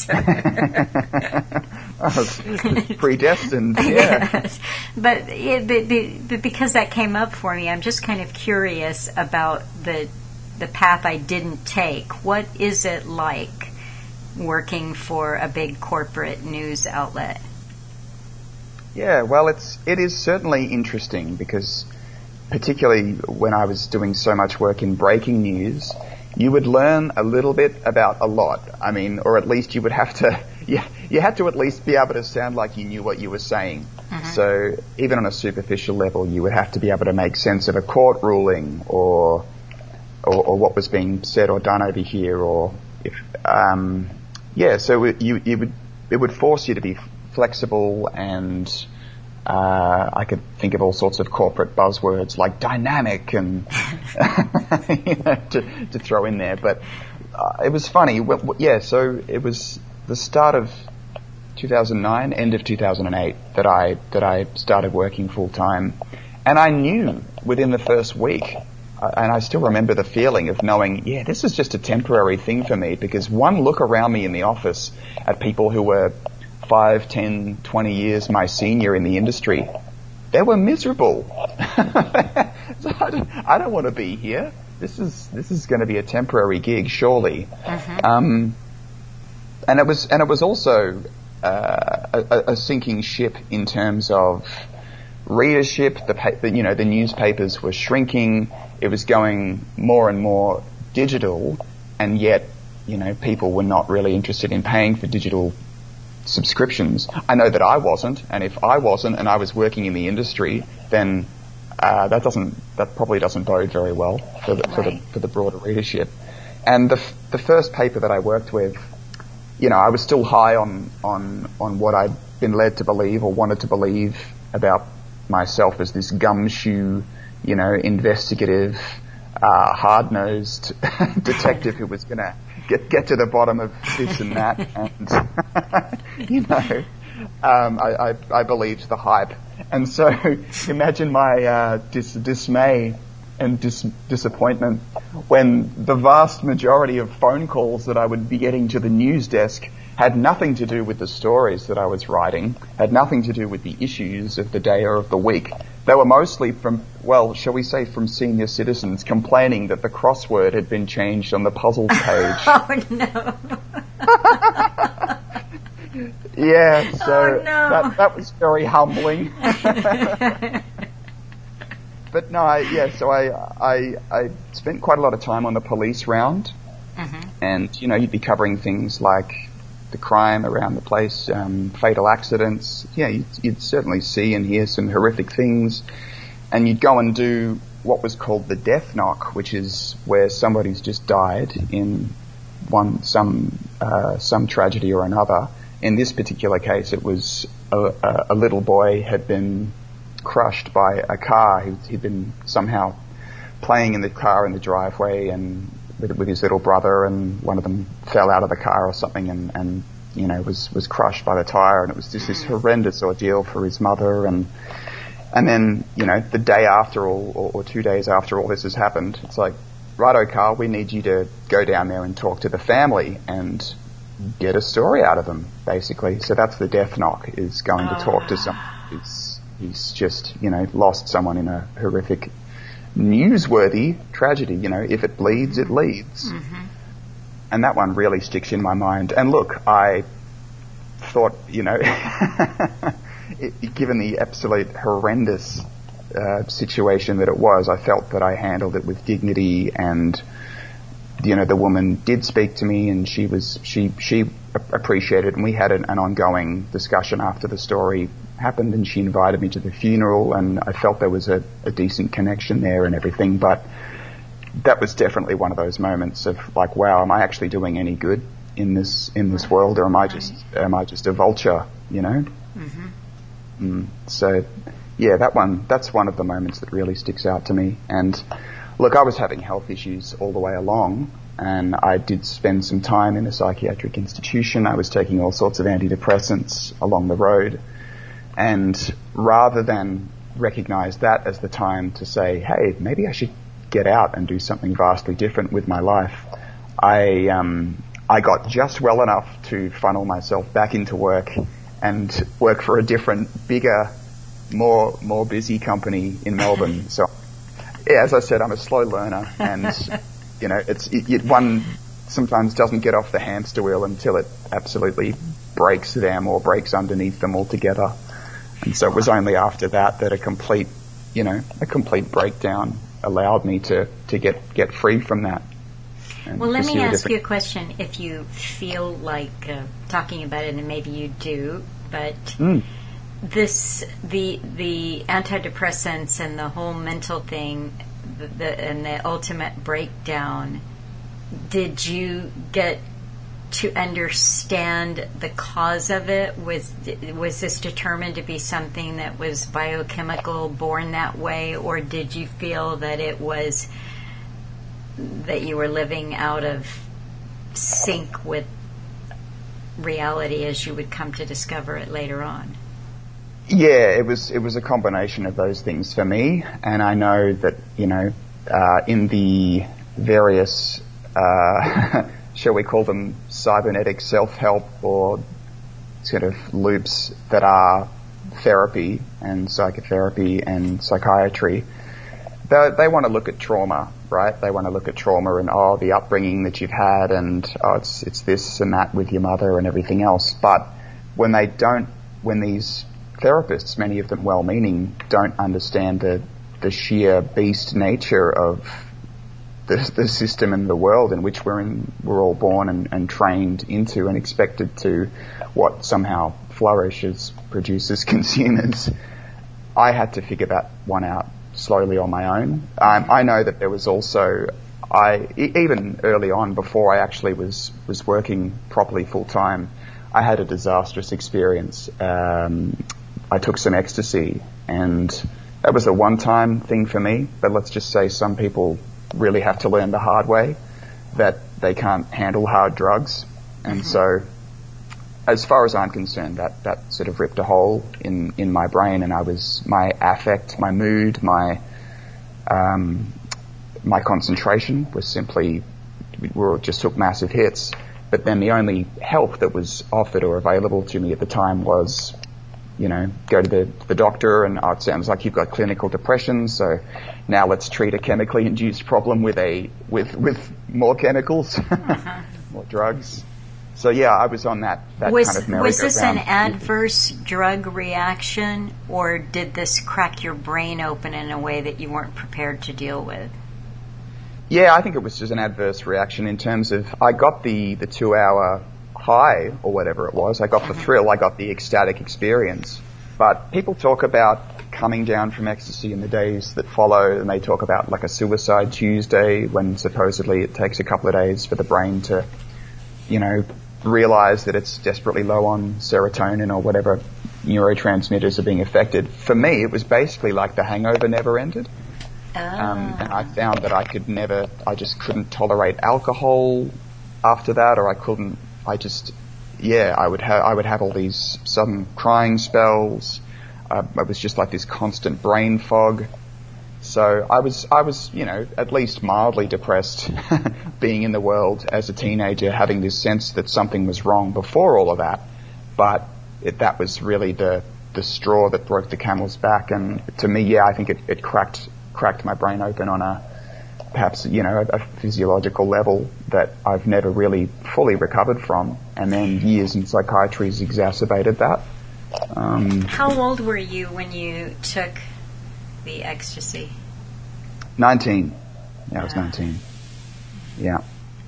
it's predestined, yeah. Yes. But, it, but, but because that came up for me, I'm just kind of curious about the the path I didn't take. What is it like working for a big corporate news outlet? Yeah, well, it's it is certainly interesting because particularly when I was doing so much work in breaking news, you would learn a little bit about a lot. I mean, or at least you would have to, yeah, you had to at least be able to sound like you knew what you were saying. Mm-hmm. So even on a superficial level, you would have to be able to make sense of a court ruling or or, or what was being said or done over here, or if, um, yeah. So it, you, you would it would force you to be flexible, and uh, I could think of all sorts of corporate buzzwords like dynamic and you know, to, to throw in there. But uh, it was funny. Well, yeah, so it was the start of two thousand nine, end of two thousand eight that I that I started working full time, and I knew within the first week. Uh, and I still remember the feeling of knowing, yeah, this is just a temporary thing for me, because one look around me in the office at people who were five, ten, twenty years my senior in the industry, they were miserable. So I don't, I don't want to be here. This is this is going to be a temporary gig, surely. Uh-huh. Um, and it was and it was also uh, a, a sinking ship in terms of readership. The pa- you know the newspapers were shrinking. It was going more and more digital, and yet you know people were not really interested in paying for digital subscriptions. I know that I wasn't, and if I wasn't, and I was working in the industry, then uh, that doesn't that probably doesn't bode very well for the, for the for the broader readership. And the f- the first paper that I worked with, you know, I was still high on on on what I'd been led to believe or wanted to believe about myself as this gumshoe, you know, investigative, uh, hard-nosed detective who was going to get get to the bottom of this and that, and you know, um, I, I, I believed the hype, and so imagine my uh, dis- dismay and dis- disappointment when the vast majority of phone calls that I would be getting to the news desk had nothing to do with the stories that I was writing, had nothing to do with the issues of the day or of the week. They were mostly from, well, shall we say from senior citizens complaining that the crossword had been changed on the puzzles page. Oh, no. Yeah, so oh, no. that, that was very humbling. But no, I, yeah, so I, I, I spent quite a lot of time on the police round. Mm-hmm. And, you know, you'd be covering things like the crime around the place, um, fatal accidents. Yeah, you'd, you'd certainly see and hear some horrific things. And you'd go and do what was called the death knock, which is where somebody's just died in one, some, uh, some tragedy or another. In this particular case, it was a, a, a little boy had been crushed by a car. He, he'd been somehow playing in the car in the driveway and with, with his little brother, and one of them fell out of the car or something and, and you know, was, was crushed by the tire, and it was just this horrendous ordeal for his mother. And and then, you know, the day after all, or, or two days after all this has happened, it's like, righto, Carl, we need you to go down there and talk to the family and get a story out of them, basically. So that's the death knock, is going to talk to someone who's, who's just, you know, lost someone in a horrific, newsworthy tragedy. You know, if it bleeds, it leads. Mm-hmm. And that one really sticks in my mind. And look, I thought, you know, it, given the absolute horrendous uh, situation that it was, I felt that I handled it with dignity. And, you know, the woman did speak to me, and she was, she, she appreciated it. And we had an, an ongoing discussion after the story happened, and she invited me to the funeral, and I felt there was a, a decent connection there and everything. But that was definitely one of those moments of like, wow, am I actually doing any good in this in this world, or am I just am I just a vulture, you know? Mm-hmm. Mm, so, yeah, that one that's one of the moments that really sticks out to me. And look, I was having health issues all the way along, and I did spend some time in a psychiatric institution. I was taking all sorts of antidepressants along the road, and rather than recognise that as the time to say, hey, maybe I should get out and do something vastly different with my life, I um, I got just well enough to funnel myself back into work and work for a different, bigger, more more busy company in Melbourne. So, yeah, as I said, I'm a slow learner, and you know, it's it, it, one sometimes doesn't get off the hamster wheel until it absolutely breaks them or breaks underneath them altogether. And so it was only after that that a complete, you know, a complete breakdown allowed me to, to get, get free from that. Well, let me ask you a question, if you feel like uh, talking about it, and maybe you do, but mm. this, the the antidepressants and the whole mental thing, the, the, and the ultimate breakdown, did you get to understand the cause of it? Was was this determined to be something that was biochemical, born that way, or did you feel that it was that you were living out of sync with reality as you would come to discover it later on? Yeah, it was it was a combination of those things for me, and I know that, you know, uh, in the various uh, shall we call them cybernetic self-help or sort of loops that are therapy and psychotherapy and psychiatry, they, they want to look at trauma, right? They want to look at trauma and, oh, the upbringing that you've had, and oh, it's it's this and that with your mother and everything else. But when they don't, when these therapists, many of them well-meaning, don't understand the the sheer beast nature of The, the system and the world in which we're in, we're all born and, and trained into and expected to what somehow flourish as producers, consumers. I had to figure that one out slowly on my own. Um, I know that there was also, I e- even early on, before I actually was was working properly full time, I had a disastrous experience. Um, I took some ecstasy, and that was a one-time thing for me. But let's just say some people really have to learn the hard way that they can't handle hard drugs. And mm-hmm. so as far as I'm concerned, that, that sort of ripped a hole in, in my brain, and I was, my affect, my mood, my, um, my concentration was simply, we were, just took massive hits. But then the only help that was offered or available to me at the time was, you know, go to the, the doctor, and oh, it sounds like you've got clinical depression, so now let's treat a chemically induced problem with a with with more chemicals, uh-huh. more drugs. So yeah, I was on that, that was, kind of merry-go-round. Was this an adverse drug reaction, or did this crack your brain open in a way that you weren't prepared to deal with? Yeah, I think it was just an adverse reaction in terms of, I got the, the two-hour high, or whatever it was. I got the thrill, I got the ecstatic experience. But people talk about coming down from ecstasy in the days that follow, and they talk about like a suicide Tuesday, when supposedly it takes a couple of days for the brain to, you know, realize that it's desperately low on serotonin or whatever neurotransmitters are being affected. For me, it was basically like the hangover never ended. Ah. Um, and I found that I could never, I just couldn't tolerate alcohol after that, or I couldn't, I just, yeah, I would have, I would have all these sudden crying spells. Uh, it was just like this constant brain fog. So I was, I was, you know, at least mildly depressed being in the world as a teenager, having this sense that something was wrong before all of that. But it, that was really the, the straw that broke the camel's back. And to me, yeah, I think it, it cracked, cracked my brain open on a, perhaps, you know, a, a physiological level that I've never really fully recovered from. And then years in psychiatry has exacerbated that. Um, How old were you when you took the ecstasy? nineteen. Yeah, I was nineteen. Yeah.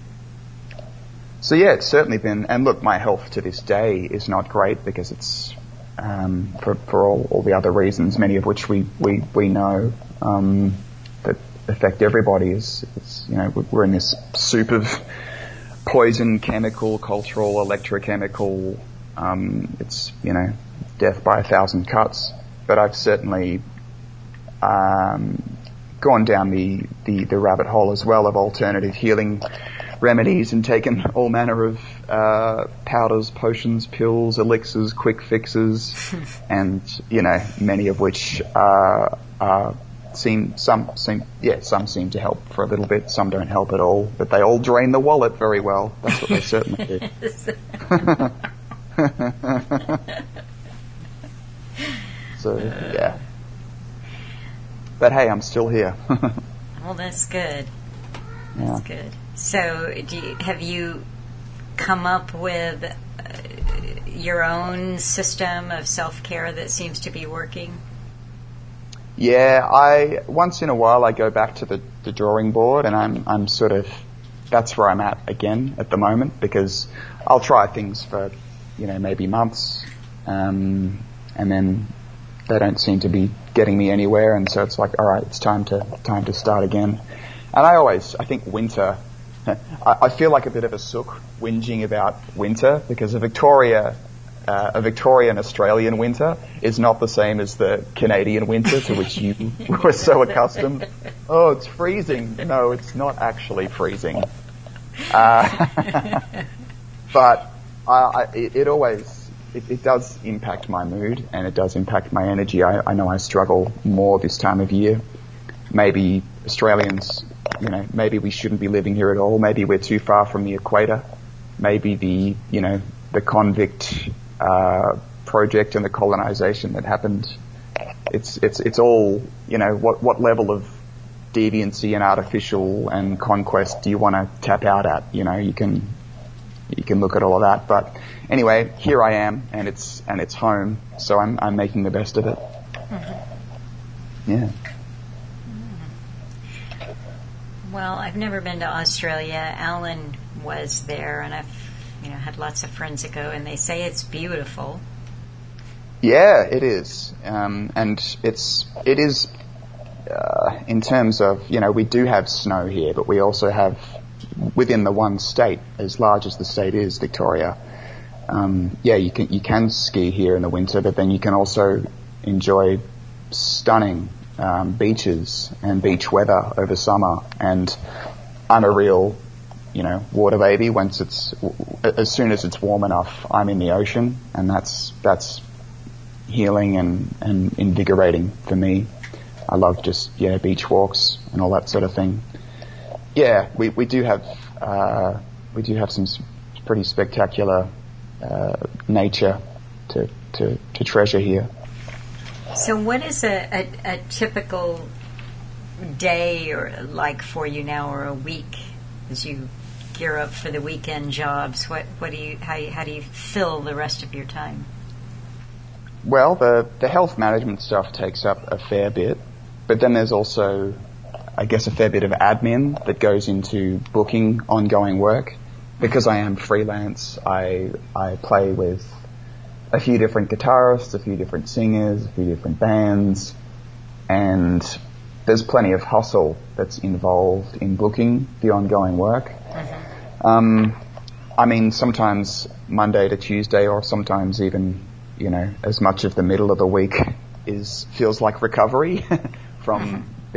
So yeah, it's certainly been, and look, my health to this day is not great because it's, um, for, for all, all the other reasons, many of which we, we, we know, um, that affect everybody is, is, you know, we're in this soup of poison, chemical, cultural, electrochemical, um, it's, you know, death by a thousand cuts. But I've certainly, um, gone down the, the, the rabbit hole as well of alternative healing remedies and taken all manner of uh, powders, potions, pills, elixirs, quick fixes, and you know, many of which uh, uh, seem some seem yeah some seem to help for a little bit, some don't help at all, but they all drain the wallet very well. That's what they certainly do. So yeah. But hey, I'm still here. Well, that's good. Yeah. That's good. So, do you, have you come up with uh, your own system of self-care that seems to be working? Yeah, I once in a while I go back to the, the drawing board, and I'm I'm sort of that's where I'm at again at the moment, because I'll try things for you know maybe months, um, and then they don't seem to be getting me anywhere, and so it's like, all right, it's time to time to start again. And I always, I think winter, I, I feel like a bit of a sook whinging about winter, because a Victoria, uh, a Victorian Australian winter is not the same as the Canadian winter to which you were so accustomed. Oh, it's freezing. No, it's not actually freezing. Uh, but I, I, it, it always, It, it does impact my mood, and it does impact my energy. I, I know I struggle more this time of year. Maybe Australians, you know, maybe we shouldn't be living here at all. Maybe we're too far from the equator. Maybe the, you know, the convict uh, project and the colonization that happened. It's it's it's all, you know, what what level of deviancy and artificial and conquest do you want to tap out at? You know, you can you can look at all of that, but. Anyway, here I am, and it's and it's home, so I'm I'm making the best of it. Mm-hmm. Yeah. Well, I've never been to Australia. Alan was there, and I've you know had lots of friends that go, and they say it's beautiful. Yeah, it is, um, and it's it is uh, in terms of you know we do have snow here, but we also have within the one state, as large as the state is, Victoria. Um, yeah, you can you can ski here in the winter, but then you can also enjoy stunning um, beaches and beach weather over summer. And I'm a real, you know, water baby. Once it's as soon as it's warm enough, I'm in the ocean, and that's that's healing and, and invigorating for me. I love just yeah beach walks and all that sort of thing. Yeah, we we do have uh, we do have some pretty spectacular. Uh, nature to, to, to treasure here. So what is a, a, a typical day or like for you now, or a week as you gear up for the weekend jobs? What what do you how, you, how do you fill the rest of your time? Well, the, the health management stuff takes up a fair bit, but then there's also, I guess, a fair bit of admin that goes into booking ongoing work. Because I am freelance, I I play with a few different guitarists, a few different singers, a few different bands, and there's plenty of hustle that's involved in booking the ongoing work. Mm-hmm. Um, I mean, sometimes Monday to Tuesday, or sometimes even, you know, as much of the middle of the week is feels like recovery from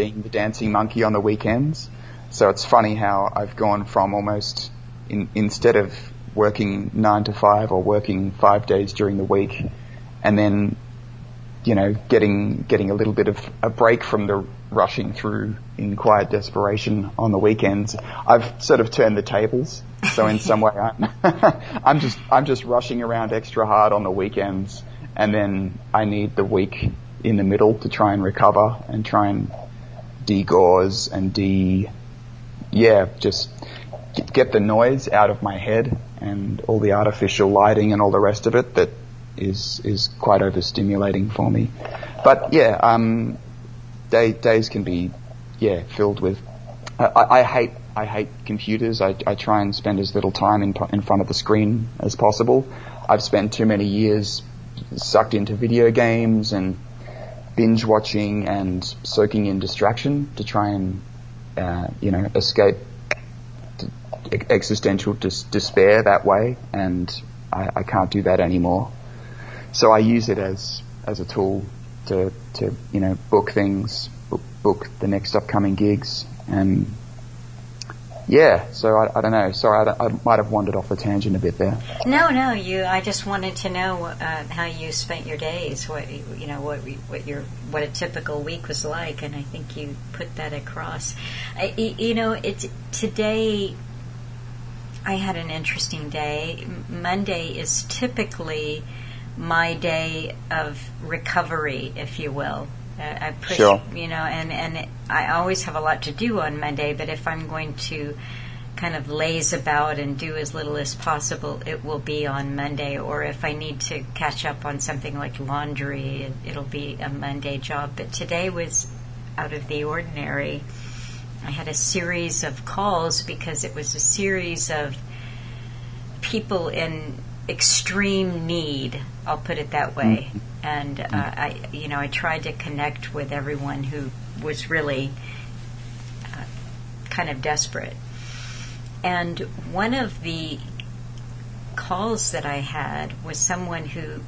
being the dancing monkey on the weekends. So it's funny how I've gone from almost, in, instead of working nine to five or working five days during the week, and then, you know, getting getting a little bit of a break from the rushing through in quiet desperation on the weekends, I've sort of turned the tables. So in some way, I'm I'm just I'm just rushing around extra hard on the weekends, and then I need the week in the middle to try and recover and try and de-gauze and de, yeah, just get the noise out of my head and all the artificial lighting and all the rest of it that is is quite overstimulating for me. But yeah, um, day, days can be yeah filled with. I, I hate I hate computers. I, I try and spend as little time in in front of the screen as possible. I've spent too many years sucked into video games and binge watching and soaking in distraction to try and uh, you know escape existential dis- despair that way, and I, I can't do that anymore. So I use it as as a tool to to you know book things, book, book the next upcoming gigs, and yeah. So I, I don't know. Sorry, I, I might have wandered off a tangent a bit there. No, no. You. I just wanted to know uh, how you spent your days. What you know, what what your what a typical week was like, and I think you put that across. I, you know, it's today. I had an interesting day. Monday is typically my day of recovery, if you will. Uh, I push, sure. you know, and, and it, I always have a lot to do on Monday, but if I'm going to kind of laze about and do as little as possible, it will be on Monday. Or if I need to catch up on something like laundry, it, it'll be a Monday job. But today was out of the ordinary. I had a series of calls because it was a series of people in extreme need, I'll put it that way. Mm-hmm. And uh, I, you know, I tried to connect with everyone who was really uh, kind of desperate. And one of the calls that I had was someone who,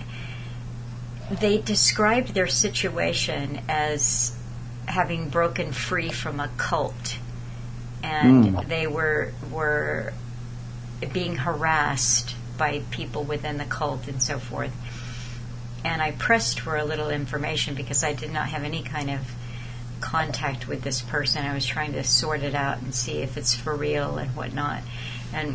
they described their situation as having broken free from a cult, and mm. they were were being harassed by people within the cult and so forth. And I pressed for a little information because I did not have any kind of contact with this person. I was trying to sort it out and see if it's for real and whatnot. And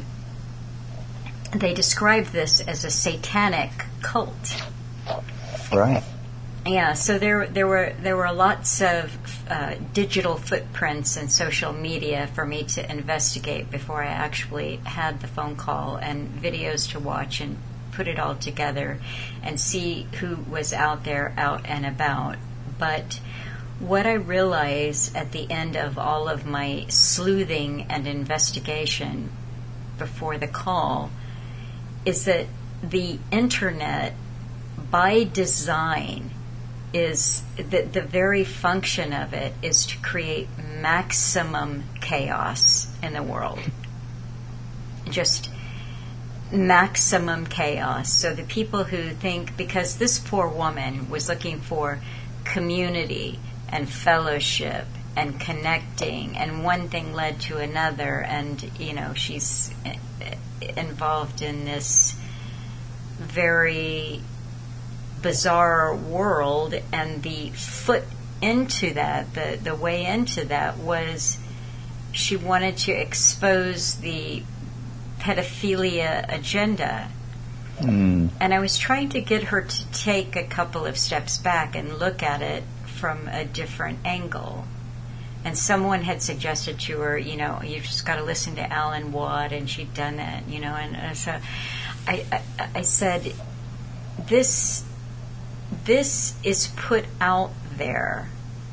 they described this as a satanic cult. Right. Yeah, so there there were there were lots of uh, digital footprints and social media for me to investigate before I actually had the phone call, and videos to watch and put it all together and see who was out there, out and about. But what I realized at the end of all of my sleuthing and investigation before the call is that the internet, by design, is the, the very function of it is to create maximum chaos in the world. Just maximum chaos. So the people who think, because this poor woman was looking for community and fellowship and connecting, and one thing led to another, and you know she's involved in this very bizarre world, and the foot into that, the, the way into that was she wanted to expose the pedophilia agenda. Mm. And I was trying to get her to take a couple of steps back and look at it from a different angle. And someone had suggested to her, you know, you've just got to listen to Alan Watt, and she'd done that, you know, and uh, so I, I, I said, this This is put out there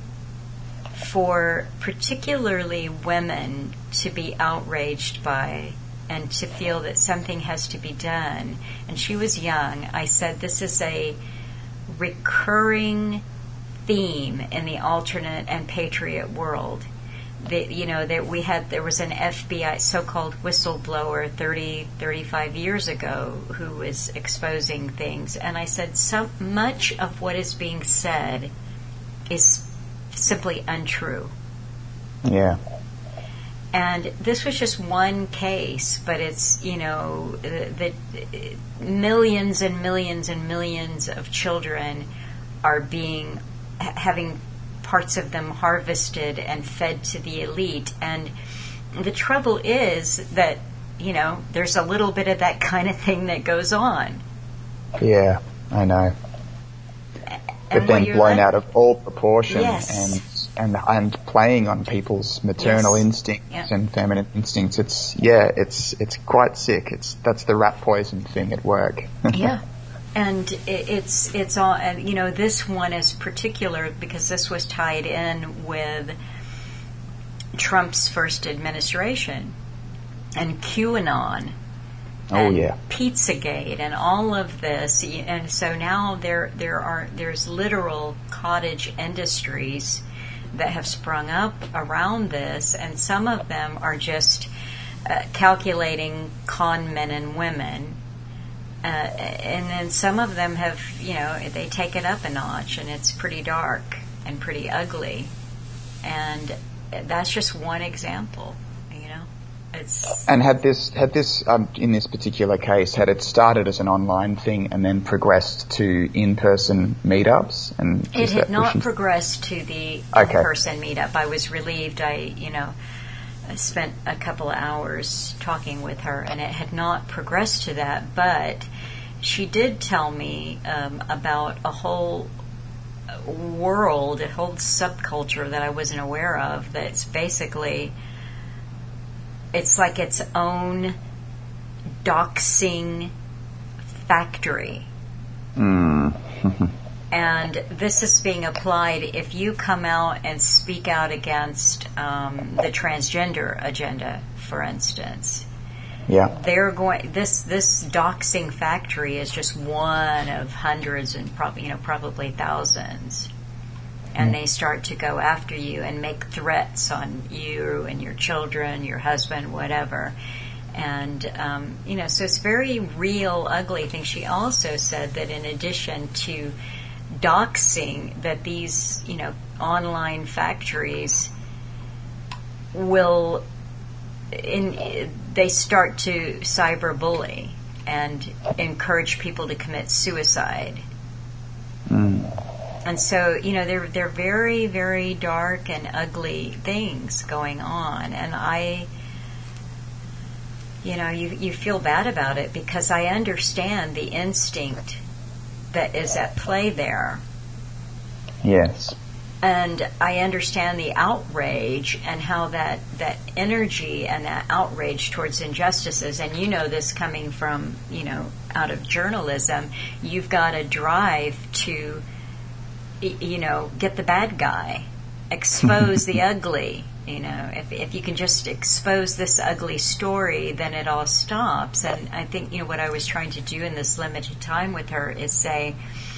for particularly women to be outraged by and to feel that something has to be done. And she was young. I said, this is a recurring theme in the alternate and patriot world. That, you know, that we had, there was an F B I so-called whistleblower thirty, thirty-five years ago who was exposing things. And I said, so much of what is being said is simply untrue. Yeah. And this was just one case, but it's, you know, the, the millions and millions and millions of children are being, having parts of them harvested and fed to the elite. And the trouble is that, you know, there's a little bit of that kind of thing that goes on. Yeah, I know. But then blown like, out of all proportion, yes. and, and and playing on people's maternal yes. instincts yep. and feminine instincts. It's yeah, it's it's quite sick. It's that's the rat poison thing at work. Yeah, and it, it's it's all, and you know, this one is particular because this was tied in with Trump's first administration and QAnon. Oh and yeah, Pizzagate and all of this, and so now there there are there's literal cottage industries that have sprung up around this, and some of them are just uh, calculating con men and women, uh, and then some of them have, you know, they take it up a notch, and it's pretty dark and pretty ugly, and that's just one example. It's and had this had this um, in this particular case, had it started as an online thing and then progressed to in-person meetups? And it had not progressed to the okay. in-person meetup. I was relieved. I, you know, I spent a couple of hours talking with her, and it had not progressed to that. But she did tell me um, about a whole world, a whole subculture that I wasn't aware of. That's basically. It's like its own doxing factory. Mm. And this is being applied if you come out and speak out against um, the transgender agenda, for instance. Yeah. They're going. This this doxing factory is just one of hundreds and probably you know probably thousands. And they start to go after you and make threats on you and your children, your husband, whatever. And, um, you know, so it's very real, ugly thing. She also said that in addition to doxing, that these, you know, online factories will, in, they start to cyberbully and encourage people to commit suicide. Mm. And so, you know, they're they're very, very dark and ugly things going on. And I, you know, you you feel bad about it because I understand the instinct that is at play there. Yes. And I understand the outrage and how that, that energy and that outrage towards injustices, and you know this coming from, you know, out of journalism, you've got a drive to, you know, get the bad guy, expose the ugly. You know, if if you can just expose this ugly story, then it all stops. And I think, you know, what I was trying to do in this limited time with her is say,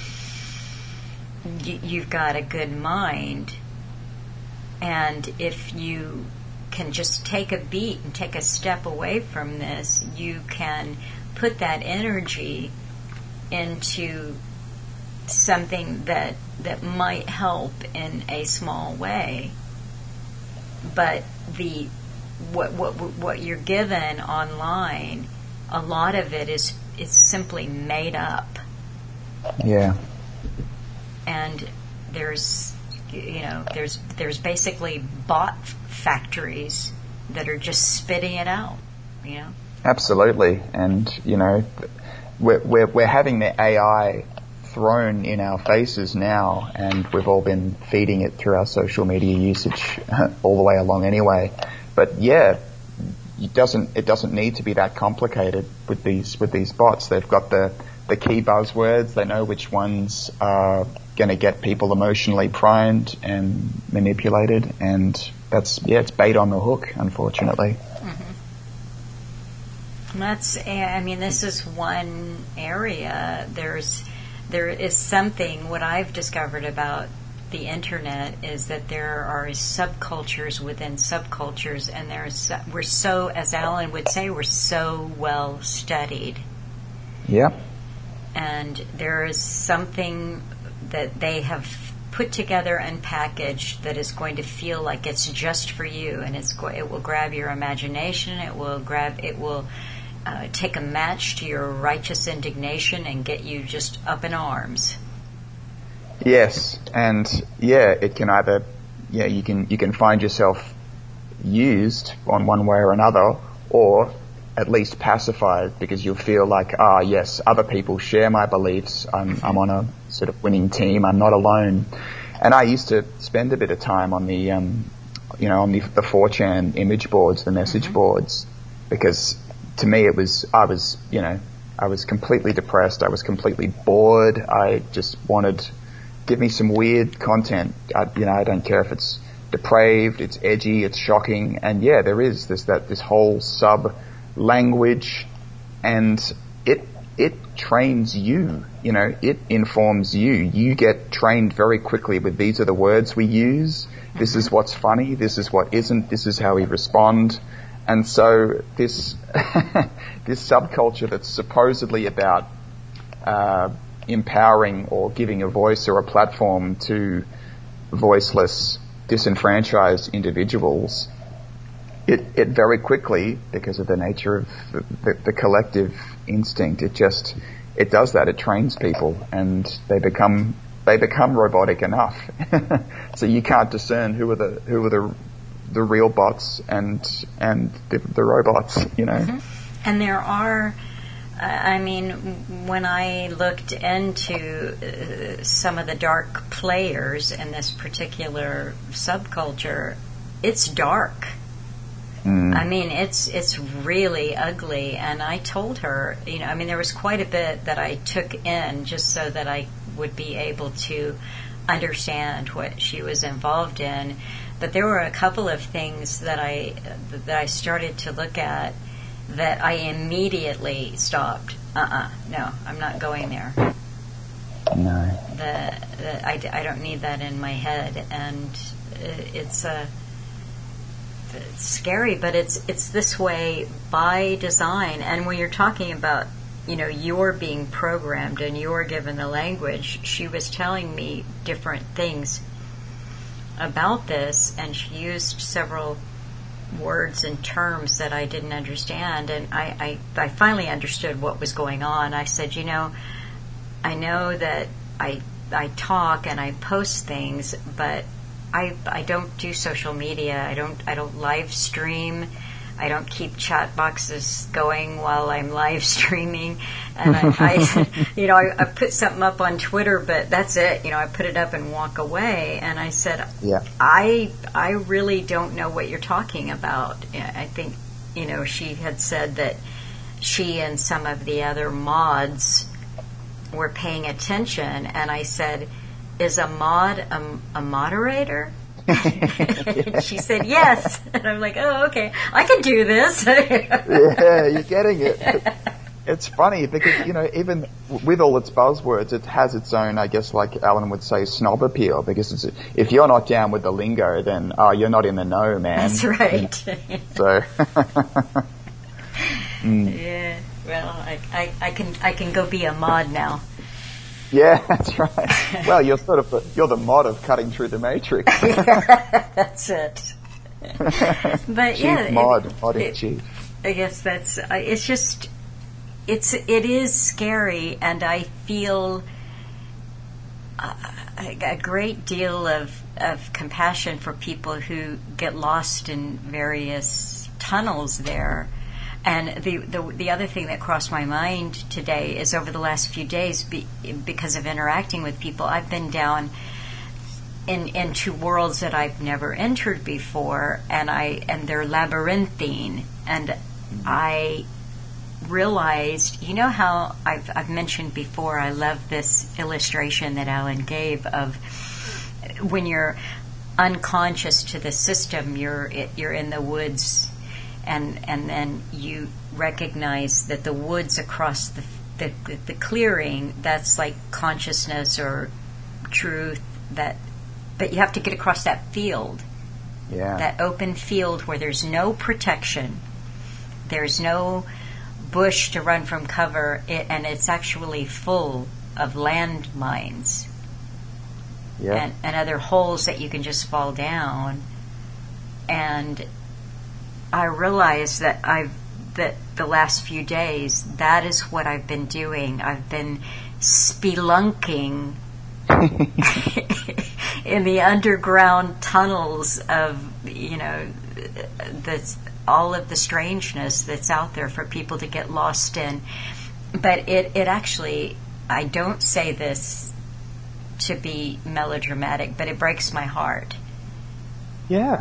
y- you've got a good mind, and if you can just take a beat and take a step away from this, you can put that energy into something that that might help in a small way. But the what what what you're given online, a lot of it is is simply made up. Yeah. And there's you know there's there's basically bot factories that are just spitting it out. You know. Absolutely, and you know, we're we're, we're having the A I thrown in our faces now, and we've all been feeding it through our social media usage all the way along anyway. But yeah, it doesn't it doesn't need to be that complicated with these with these bots. They've got the the key buzzwords. They know which ones are going to get people emotionally primed and manipulated, and that's yeah, it's bait on the hook, unfortunately. Mm-hmm. That's I mean, this is one area. There's There is something, what I've discovered about the internet is that there are subcultures within subcultures, and there's we're so, as Alan would say, we're so well studied. Yeah. And there is something that they have put together and packaged that is going to feel like it's just for you, and it's go- it will grab your imagination. It will grab. It will uh, take a match to your righteous indignation and get you just up in arms. Yes, and yeah, it can either yeah you can you can find yourself used on one way or another, or at least pacified, because you'll feel like, ah, yes, other people share my beliefs. I'm, I'm on a sort of winning team. I'm not alone. And I used to spend a bit of time on the, um, you know, on the, the four chan image boards, the message mm-hmm. boards, because to me it was, I was, you know, I was completely depressed. I was completely bored. I just wanted, give me some weird content. I, you know, I don't care if it's depraved, it's edgy, it's shocking. And yeah, there is this, that, this whole sub language, and it it trains you, you know, it informs you. You get trained very quickly with, these are the words we use, this is what's funny, this is what isn't, this is how we respond. And so this this subculture that's supposedly about uh, empowering or giving a voice or a platform to voiceless, disenfranchised individuals, It, it very quickly, because of the nature of the, the, the collective instinct, it just, it does that. It trains people, and they become, they become robotic enough. So you can't discern who are the, who are the, the real bots and, and the, the robots, you know. Mm-hmm. And there are, uh, I mean, when I looked into uh, some of the dark players in this particular subculture, it's dark. I mean, it's it's really ugly, and I told her, you know, I mean, there was quite a bit that I took in just so that I would be able to understand what she was involved in. But there were a couple of things that I that I started to look at that I immediately stopped. Uh-uh, no, I'm not going there. No. The, the I, I don't need that in my head, and it's a. It's scary, but it's it's this way by design. And when you're talking about, you know, you're being programmed and you're given the language, she was telling me different things about this, and she used several words and terms that I didn't understand, and I, I, I finally understood what was going on. I said, you know, I know that I I talk and I post things, but I, I don't do social media. I don't I don't live stream. I don't keep chat boxes going while I'm live streaming. And I, I you know, I, I put something up on Twitter, but that's it. You know, I put it up and walk away. And I said, yeah. I I really don't know what you're talking about. I think, you know, she had said that she and some of the other mods were paying attention, and I said, is a mod a, a moderator? She said yes, and I'm like, oh, okay, I can do this. Yeah, you're getting it. It's funny because, you know, even with all its buzzwords, it has its own, I guess, like Alan would say, snob appeal. Because it's, if you're not down with the lingo, then oh, you're not in the know, man. That's right. So, mm. Yeah. Well, I, I, I can I can go be a mod now. Yeah, that's right. Well, you're sort of the, you're the mod of cutting through the matrix. Yeah, that's it. But chief yeah, mod, it, mod in it, chief. I guess that's. Uh, it's just, it's it is scary, and I feel a, a great deal of of compassion for people who get lost in various tunnels there. And the, the the other thing that crossed my mind today is over the last few days, be, because of interacting with people, I've been down in into worlds that I've never entered before, and I and they're labyrinthine. And mm-hmm. I realized, you know how I've I've mentioned before, I love this illustration that Alan gave of when you're unconscious to the system, you're you're in the woods. And and then you recognize that the woods across the, the the clearing, that's like consciousness or truth. That, but you have to get across that field, yeah, that open field where there's no protection, there's no bush to run from cover, it, and it's actually full of landmines. Yeah. and, and other holes that you can just fall down. And I realized that I've that the last few days, that is what I've been doing. I've been spelunking in the underground tunnels of, you know, that's all of the strangeness that's out there for people to get lost in. But it, it actually, I don't say this to be melodramatic, but it breaks my heart. Yeah.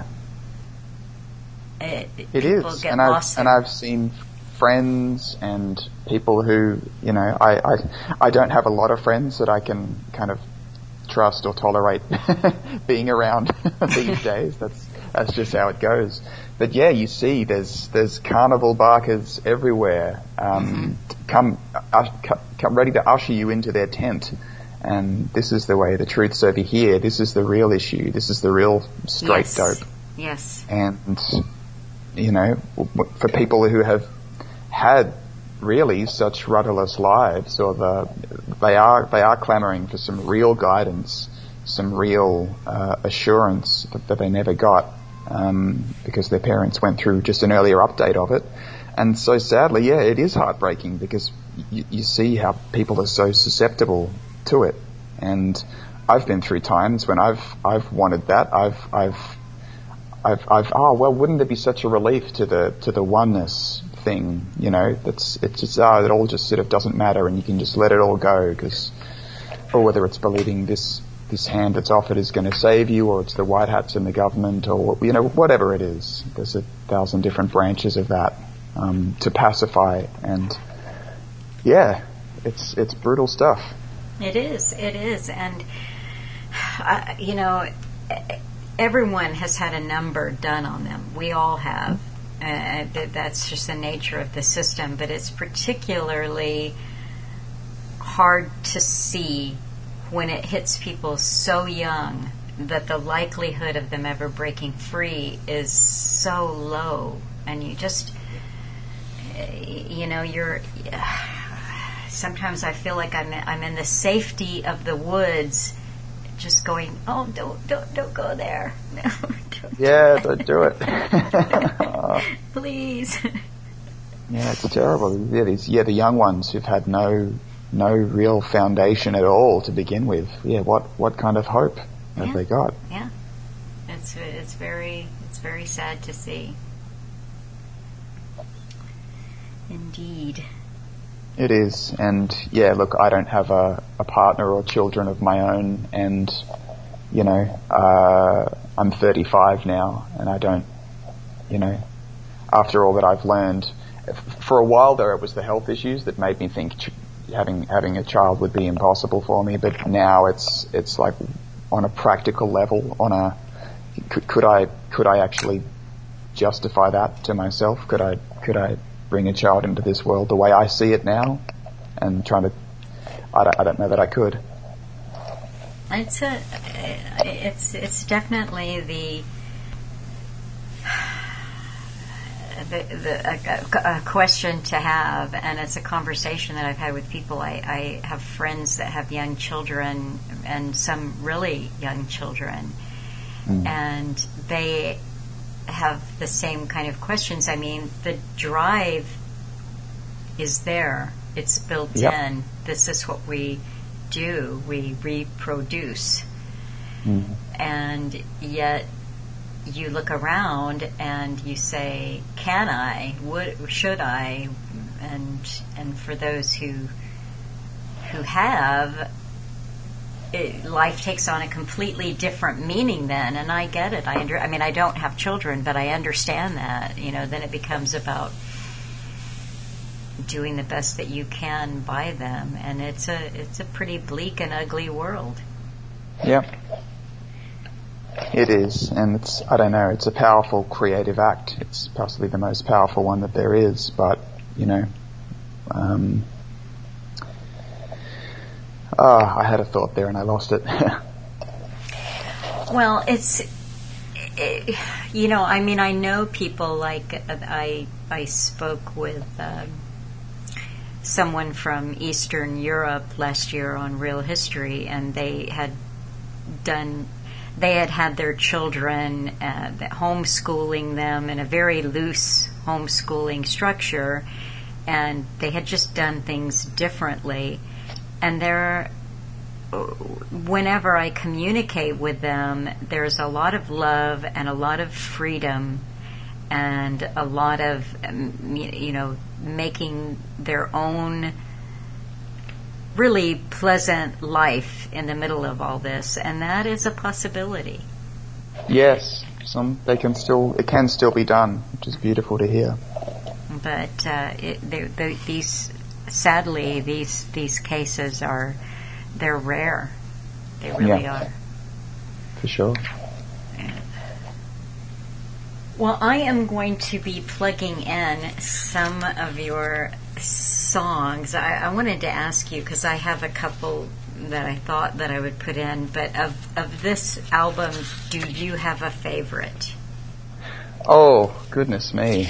It, it is. Get and, I've, lost and I've seen friends and people who, you know, I, I, I don't have a lot of friends that I can kind of trust or tolerate being around these days. That's that's just how it goes. But yeah, you see, there's there's carnival barkers everywhere. Um, mm-hmm. Come, uh, come ready to usher you into their tent. And this is the way the truth's over here. This is the real issue. This is the real straight yes. dope. Yes. And you know, for people who have had really such rudderless lives, or the they are they are clamoring for some real guidance, some real uh, assurance that, that they never got um, because their parents went through just an earlier update of it. And so sadly, yeah, it is heartbreaking because y- you see how people are so susceptible to it. And I've been through times when I've I've wanted that. I've I've I've I've oh well, wouldn't it be such a relief to the to the oneness thing? You know, that's it's just ah, it all just sort of doesn't matter, and you can just let it all go. Because, or whether it's believing this this hand that's offered is going to save you, or it's the white hats in the government, or you know, whatever it is. There's a thousand different branches of that um, to pacify, and yeah, it's it's brutal stuff. It is, it is, and uh, you know, everyone has had a number done on them. We all have. Uh, that's just the nature of the system, but it's particularly hard to see when it hits people so young that the likelihood of them ever breaking free is so low, and you just, you know, you're. Sometimes I feel like I'm I'm in the safety of the woods, just going, oh, don't don't don't go there. No, don't yeah, don't do it. Please. Yeah, it's terrible. Yeah, these yeah the young ones who've had no no real foundation at all to begin with. Yeah, what what kind of hope have yeah. they got? Yeah, it's it's very it's very sad to see. Indeed. It is, and yeah, look, I don't have a, a partner or children of my own, and, you know, uh, I'm thirty-five now, and I don't, you know, after all that I've learned, for a while there it was the health issues that made me think ch- having having a child would be impossible for me, but now it's it's like on a practical level, on a, could, could I could I actually justify that to myself? Could I could I bring a child into this world the way I see it now, and trying to, I don't, I don't know that I could. It's a, it's it's definitely the the, the a, a question to have, and it's a conversation that I've had with people. I, I have friends that have young children, and some really young children, mm. and they have the same kind of questions. I mean, the drive is there. It's built yep. in. This is what we do. We reproduce. Mm-hmm. And yet you look around and you say, can I? Would, should I? And and for those who who have, It, life takes on a completely different meaning then, and I get it. I under, I mean, I don't have children, but I understand that. You know, then it becomes about doing the best that you can by them, and it's a it's a pretty bleak and ugly world. Yeah, it is, and it's I don't know. It's a powerful creative act. It's possibly the most powerful one that there is, but you know. Um, Oh, I had a thought there and I lost it. Well, it's, it, you know, I mean, I know people like, I I spoke with um, someone from Eastern Europe last year on Real History, and they had done. They had had their children, uh, homeschooling them in a very loose homeschooling structure, and they had just done things differently. And there, whenever I communicate with them, there's a lot of love and a lot of freedom and a lot of, um, you know, making their own really pleasant life in the middle of all this, and that is a possibility. Yes, some they can still it can still be done, which is beautiful to hear. But uh, it, they, they, these, sadly, these these cases are they're rare. They really yeah, are. For sure. Well, I am going to be plugging in some of your songs. I, I wanted to ask you, because I have a couple that I thought that I would put in, but of, of this album, do you have a favorite? Oh, goodness me.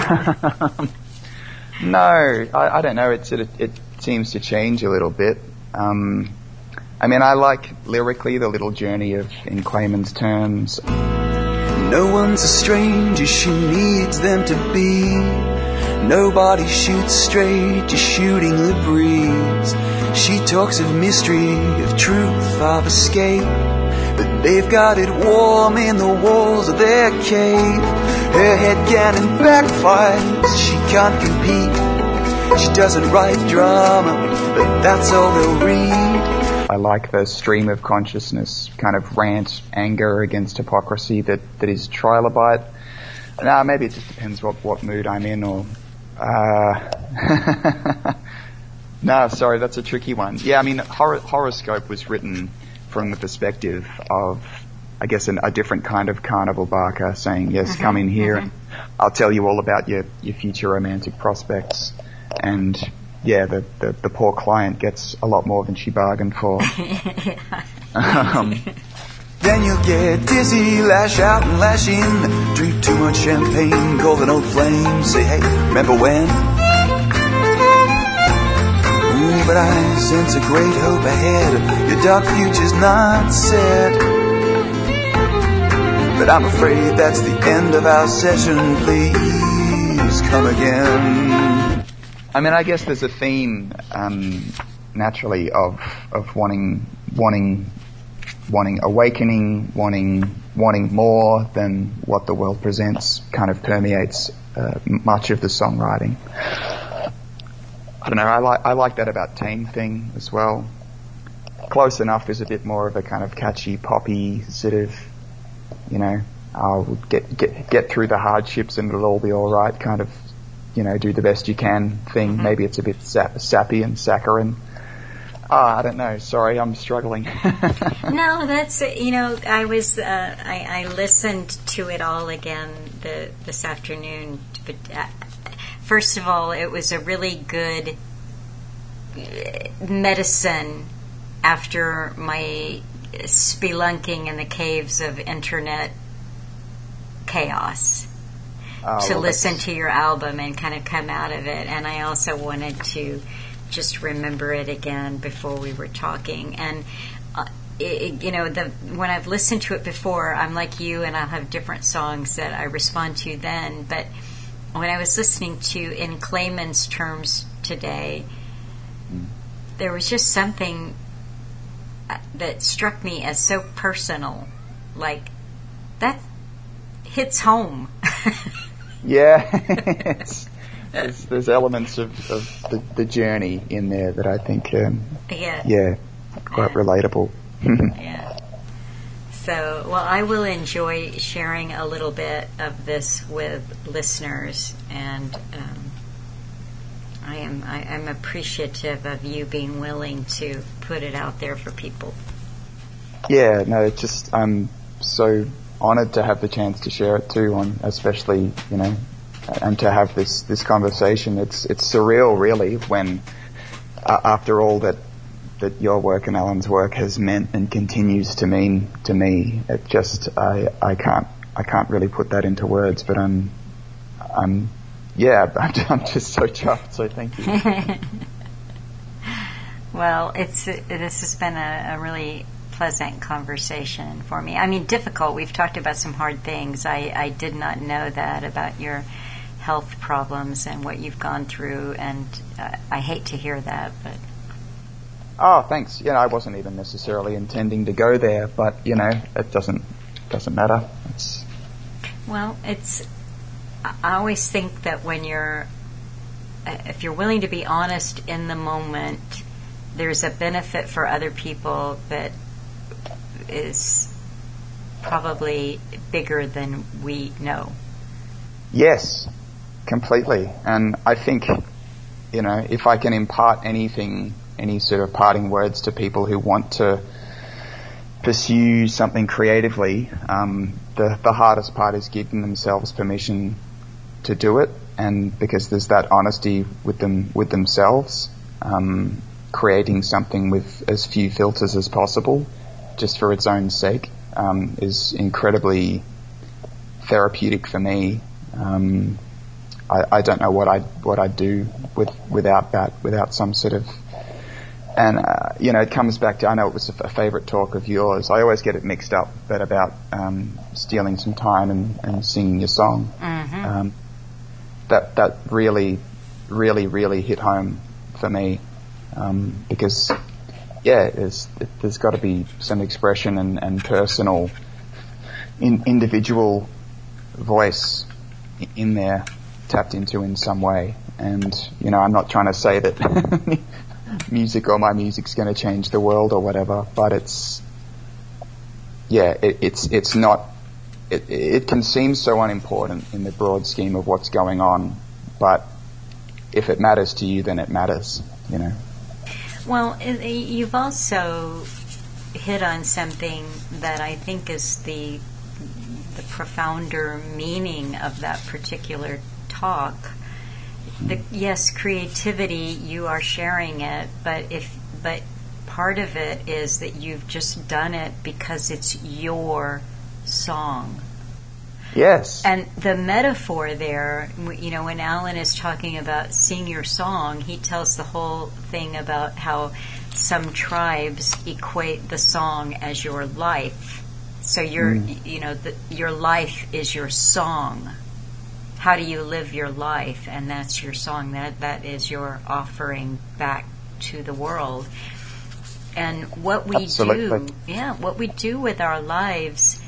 No, I, I don't know. It's, it, it seems to change a little bit. Um, I mean, I like lyrically the little journey of In Clayman's Terms. No one's a stranger, she needs them to be. Nobody shoots straight, just shooting the breeze. She talks of mystery, of truth, of escape, but they've got it warm in the walls of their cave. Her head cannon backfires, she can't compete. She doesn't write drama, but that's all they'll read. I like the stream of consciousness kind of rant, anger against hypocrisy that, that is Trilobite. Now, maybe it just depends what, what mood I'm in, or... Uh, no, sorry, that's a tricky one. Yeah, I mean, hor- Horoscope was written from the perspective of, I guess, an, a different kind of carnival barker saying, yes, mm-hmm, come in here, mm-hmm. and I'll tell you all about your, your future romantic prospects. And... yeah, the, the, the poor client gets a lot more than she bargained for. um, then you'll get dizzy, lash out and lash in. Drink too much champagne, call an old flame. Say, hey, remember when? Ooh, but I sense a great hope ahead. Your dark future's not set. But I'm afraid that's the end of our session. Please come again. I mean, I guess there's a theme, um, naturally, of of wanting, wanting, wanting awakening, wanting, wanting more than what the world presents. Kind of permeates uh, much of the songwriting. I don't know. I like I like that about Tame Thing as well. Close Enough is a bit more of a kind of catchy, poppy sort of, you know, I'll get get get through the hardships and it'll all be all right kind of. You know, do the best you can thing. Mm-hmm. Maybe it's a bit sap- sappy and saccharine. Ah, oh, I don't know. Sorry, I'm struggling. No, that's, you know, I was, uh, I, I listened to it all again the, this afternoon. But uh, first of all, it was a really good medicine after my spelunking in the caves of internet chaos. Oh, to well, listen to your album and kind of come out of it. And I also wanted to just remember it again before we were talking. And, uh, it, you know, the when I've listened to it before, I'm like you, and I'll have different songs that I respond to then. But when I was listening to In Clayman's Terms today, mm. there was just something that struck me as so personal. Like, that hits home. Yeah, it's, there's, there's elements of, of the, the journey in there that I think, um, yeah, yeah, quite yeah. relatable. Yeah. So, well, I will enjoy sharing a little bit of this with listeners, and um, I am I, I'm appreciative of you being willing to put it out there for people. Yeah, no, it's just I'm so honoured to have the chance to share it too, on especially, you know, and to have this, this conversation. It's it's surreal, really, when uh, after all that that your work and Alan's work has meant and continues to mean to me, it just I I can't I can't really put that into words. But I'm I'm yeah I'm, I'm just so chuffed. So thank you. Well, it's this has been a, a really pleasant conversation for me. I mean, difficult. We've talked about some hard things. I, I did not know that about your health problems and what you've gone through, and uh, I hate to hear that, but... Oh, thanks. You know, I wasn't even necessarily intending to go there, but, you know, it doesn't doesn't matter. It's... Well, it's... I always think that when you're... If you're willing to be honest in the moment, there's a benefit for other people that is probably bigger than we know. Yes, completely. And I think, you know, if I can impart anything, any sort of parting words to people who want to pursue something creatively, um, the, the hardest part is giving themselves permission to do it, and because there's that honesty with them, with themselves, um, creating something with as few filters as possible, just for its own sake, um, is incredibly therapeutic for me. Um, I, I don't know what I what I'd do with without that, without some sort of, and uh, you know, it comes back to, I know it was a, a favourite talk of yours. I always get it mixed up, but about um, stealing some time and, and singing your song. Mm-hmm. Um, that that really, really, really hit home for me, um, because yeah, there's it, there's got to be some expression and, and personal, in, individual voice in there, tapped into in some way. And you know, I'm not trying to say that music or my music's going to change the world or whatever, but it's yeah, it, it's it's not. It, it can seem so unimportant in the broad scheme of what's going on, but if it matters to you, then it matters, you know. Well, it, you've also hit on something that I think is the the profounder meaning of that particular talk. The, yes, creativity, you are sharing it, but if but part of it is that you've just done it because it's your song. Yes. And the metaphor there, you know, when Alan is talking about sing your song, he tells the whole thing about how some tribes equate the song as your life. So your, mm. you know, the, your life is your song. How do you live your life? And that's your song. That that is your offering back to the world. And what we Absolutely. do, yeah, what we do with our lives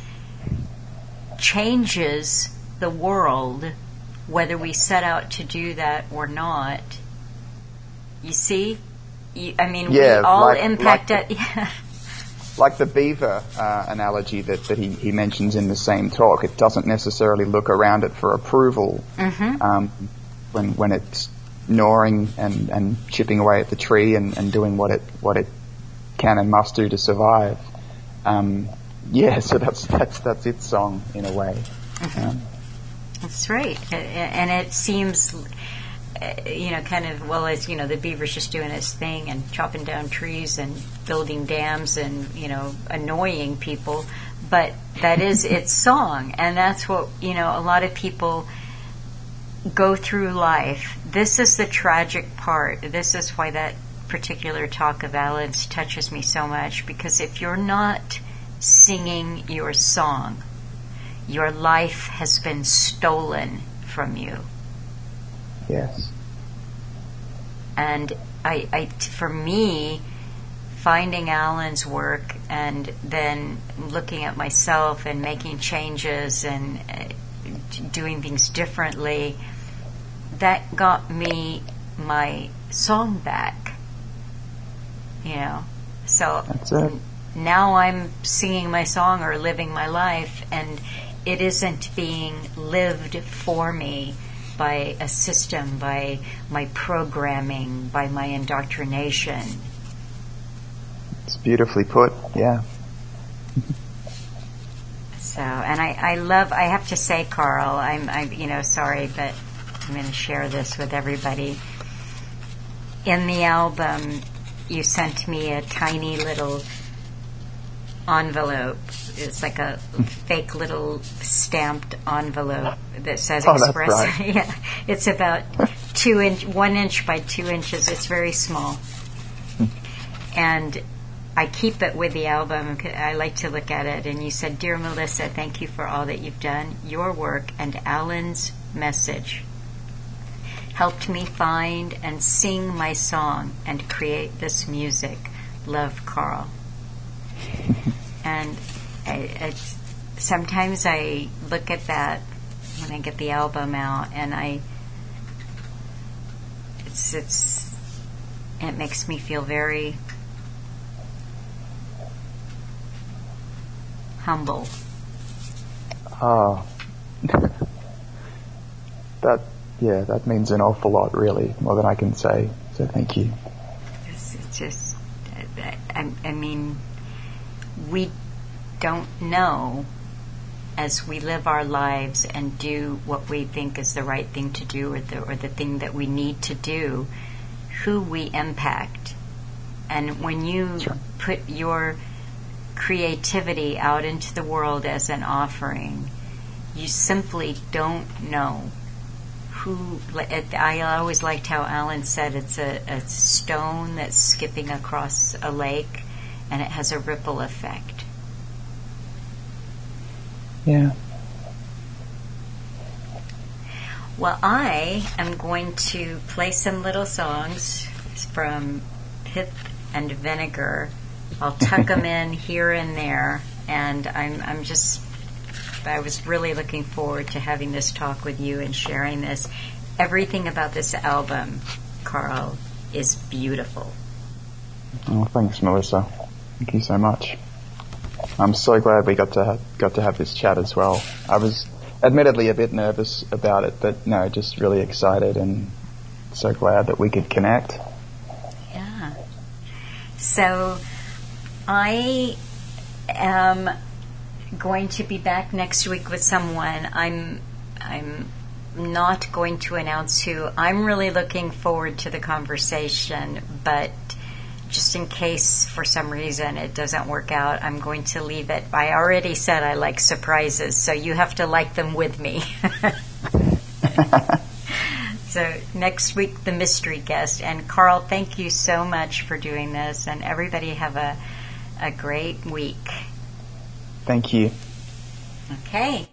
changes the world, whether we set out to do that or not. You see? You, I mean, yeah, we all like, impact like it. Yeah. Like the beaver uh, analogy that, that he, he mentions in the same talk, it doesn't necessarily look around it for approval Mm-hmm. um, when when it's gnawing and, and chipping away at the tree and, and doing what it what it can and must do to survive. Um, Yeah, so that's that's that's its song in a way. Mm-hmm. Um, That's right, and it seems, you know, kind of, well, as you know, the beaver's just doing his thing and chopping down trees and building dams and, you know, annoying people, but that is its song, and that's what, you know, a lot of people go through life. This is the tragic part. This is why that particular talk of Alan's touches me so much, because if you're not singing your song, your life has been stolen from you. yes. And I, I, for me, finding Alan's work and then looking at myself and making changes and uh, doing things differently, that got me my song back. You know, so That's it. now I'm singing my song or living my life, and it isn't being lived for me by a system, by my programming, by my indoctrination. It's beautifully put, yeah. So, and I, I love, I have to say, Carl, I'm, I'm, you know, sorry, but I'm going to share this with everybody. In the album, you sent me a tiny little envelope. It's like a fake little stamped envelope that says Oh, that's Express. right. Yeah, it's about two inch, one inch by two inches. It's very small, and I keep it with the album. I like to look at it. And you said, "Dear Melissa, thank you for all that you've done. Your work and Alan's message helped me find and sing my song and create this music. Love, Carl." And I, it's, sometimes I look at that when I get the album out, and I it's it's it makes me feel very humble. Oh, that yeah, that means an awful lot, really, more than I can say. So thank you. It's, it's just, I, I mean, we don't know, as we live our lives and do what we think is the right thing to do, or the or the thing that we need to do, who we impact. And when you sure. put your creativity out into the world as an offering, you simply don't know who. I always liked how Alan said it's a, a stone that's skipping across a lake, and it has a ripple effect. Yeah. Well, I am going to play some little songs from Pith and Vinegar. I'll tuck them in here and there, and I'm I'm just I was really looking forward to having this talk with you and sharing this. Everything about this album, Carl, is beautiful. Oh, thanks, Melissa. Thank you so much. I'm so glad we got to ha- got to have this chat as well. I was admittedly a bit nervous about it, but no, just really excited and so glad that we could connect. Yeah. So I am going to be back next week with someone. I'm I'm not going to announce who. I'm really looking forward to the conversation, but just in case for some reason it doesn't work out, I'm going to leave it. I already said I like surprises, so you have to like them with me. So next week, the mystery guest. And Carl, thank you so much for doing this, and everybody have a a great week. Thank you. Okay.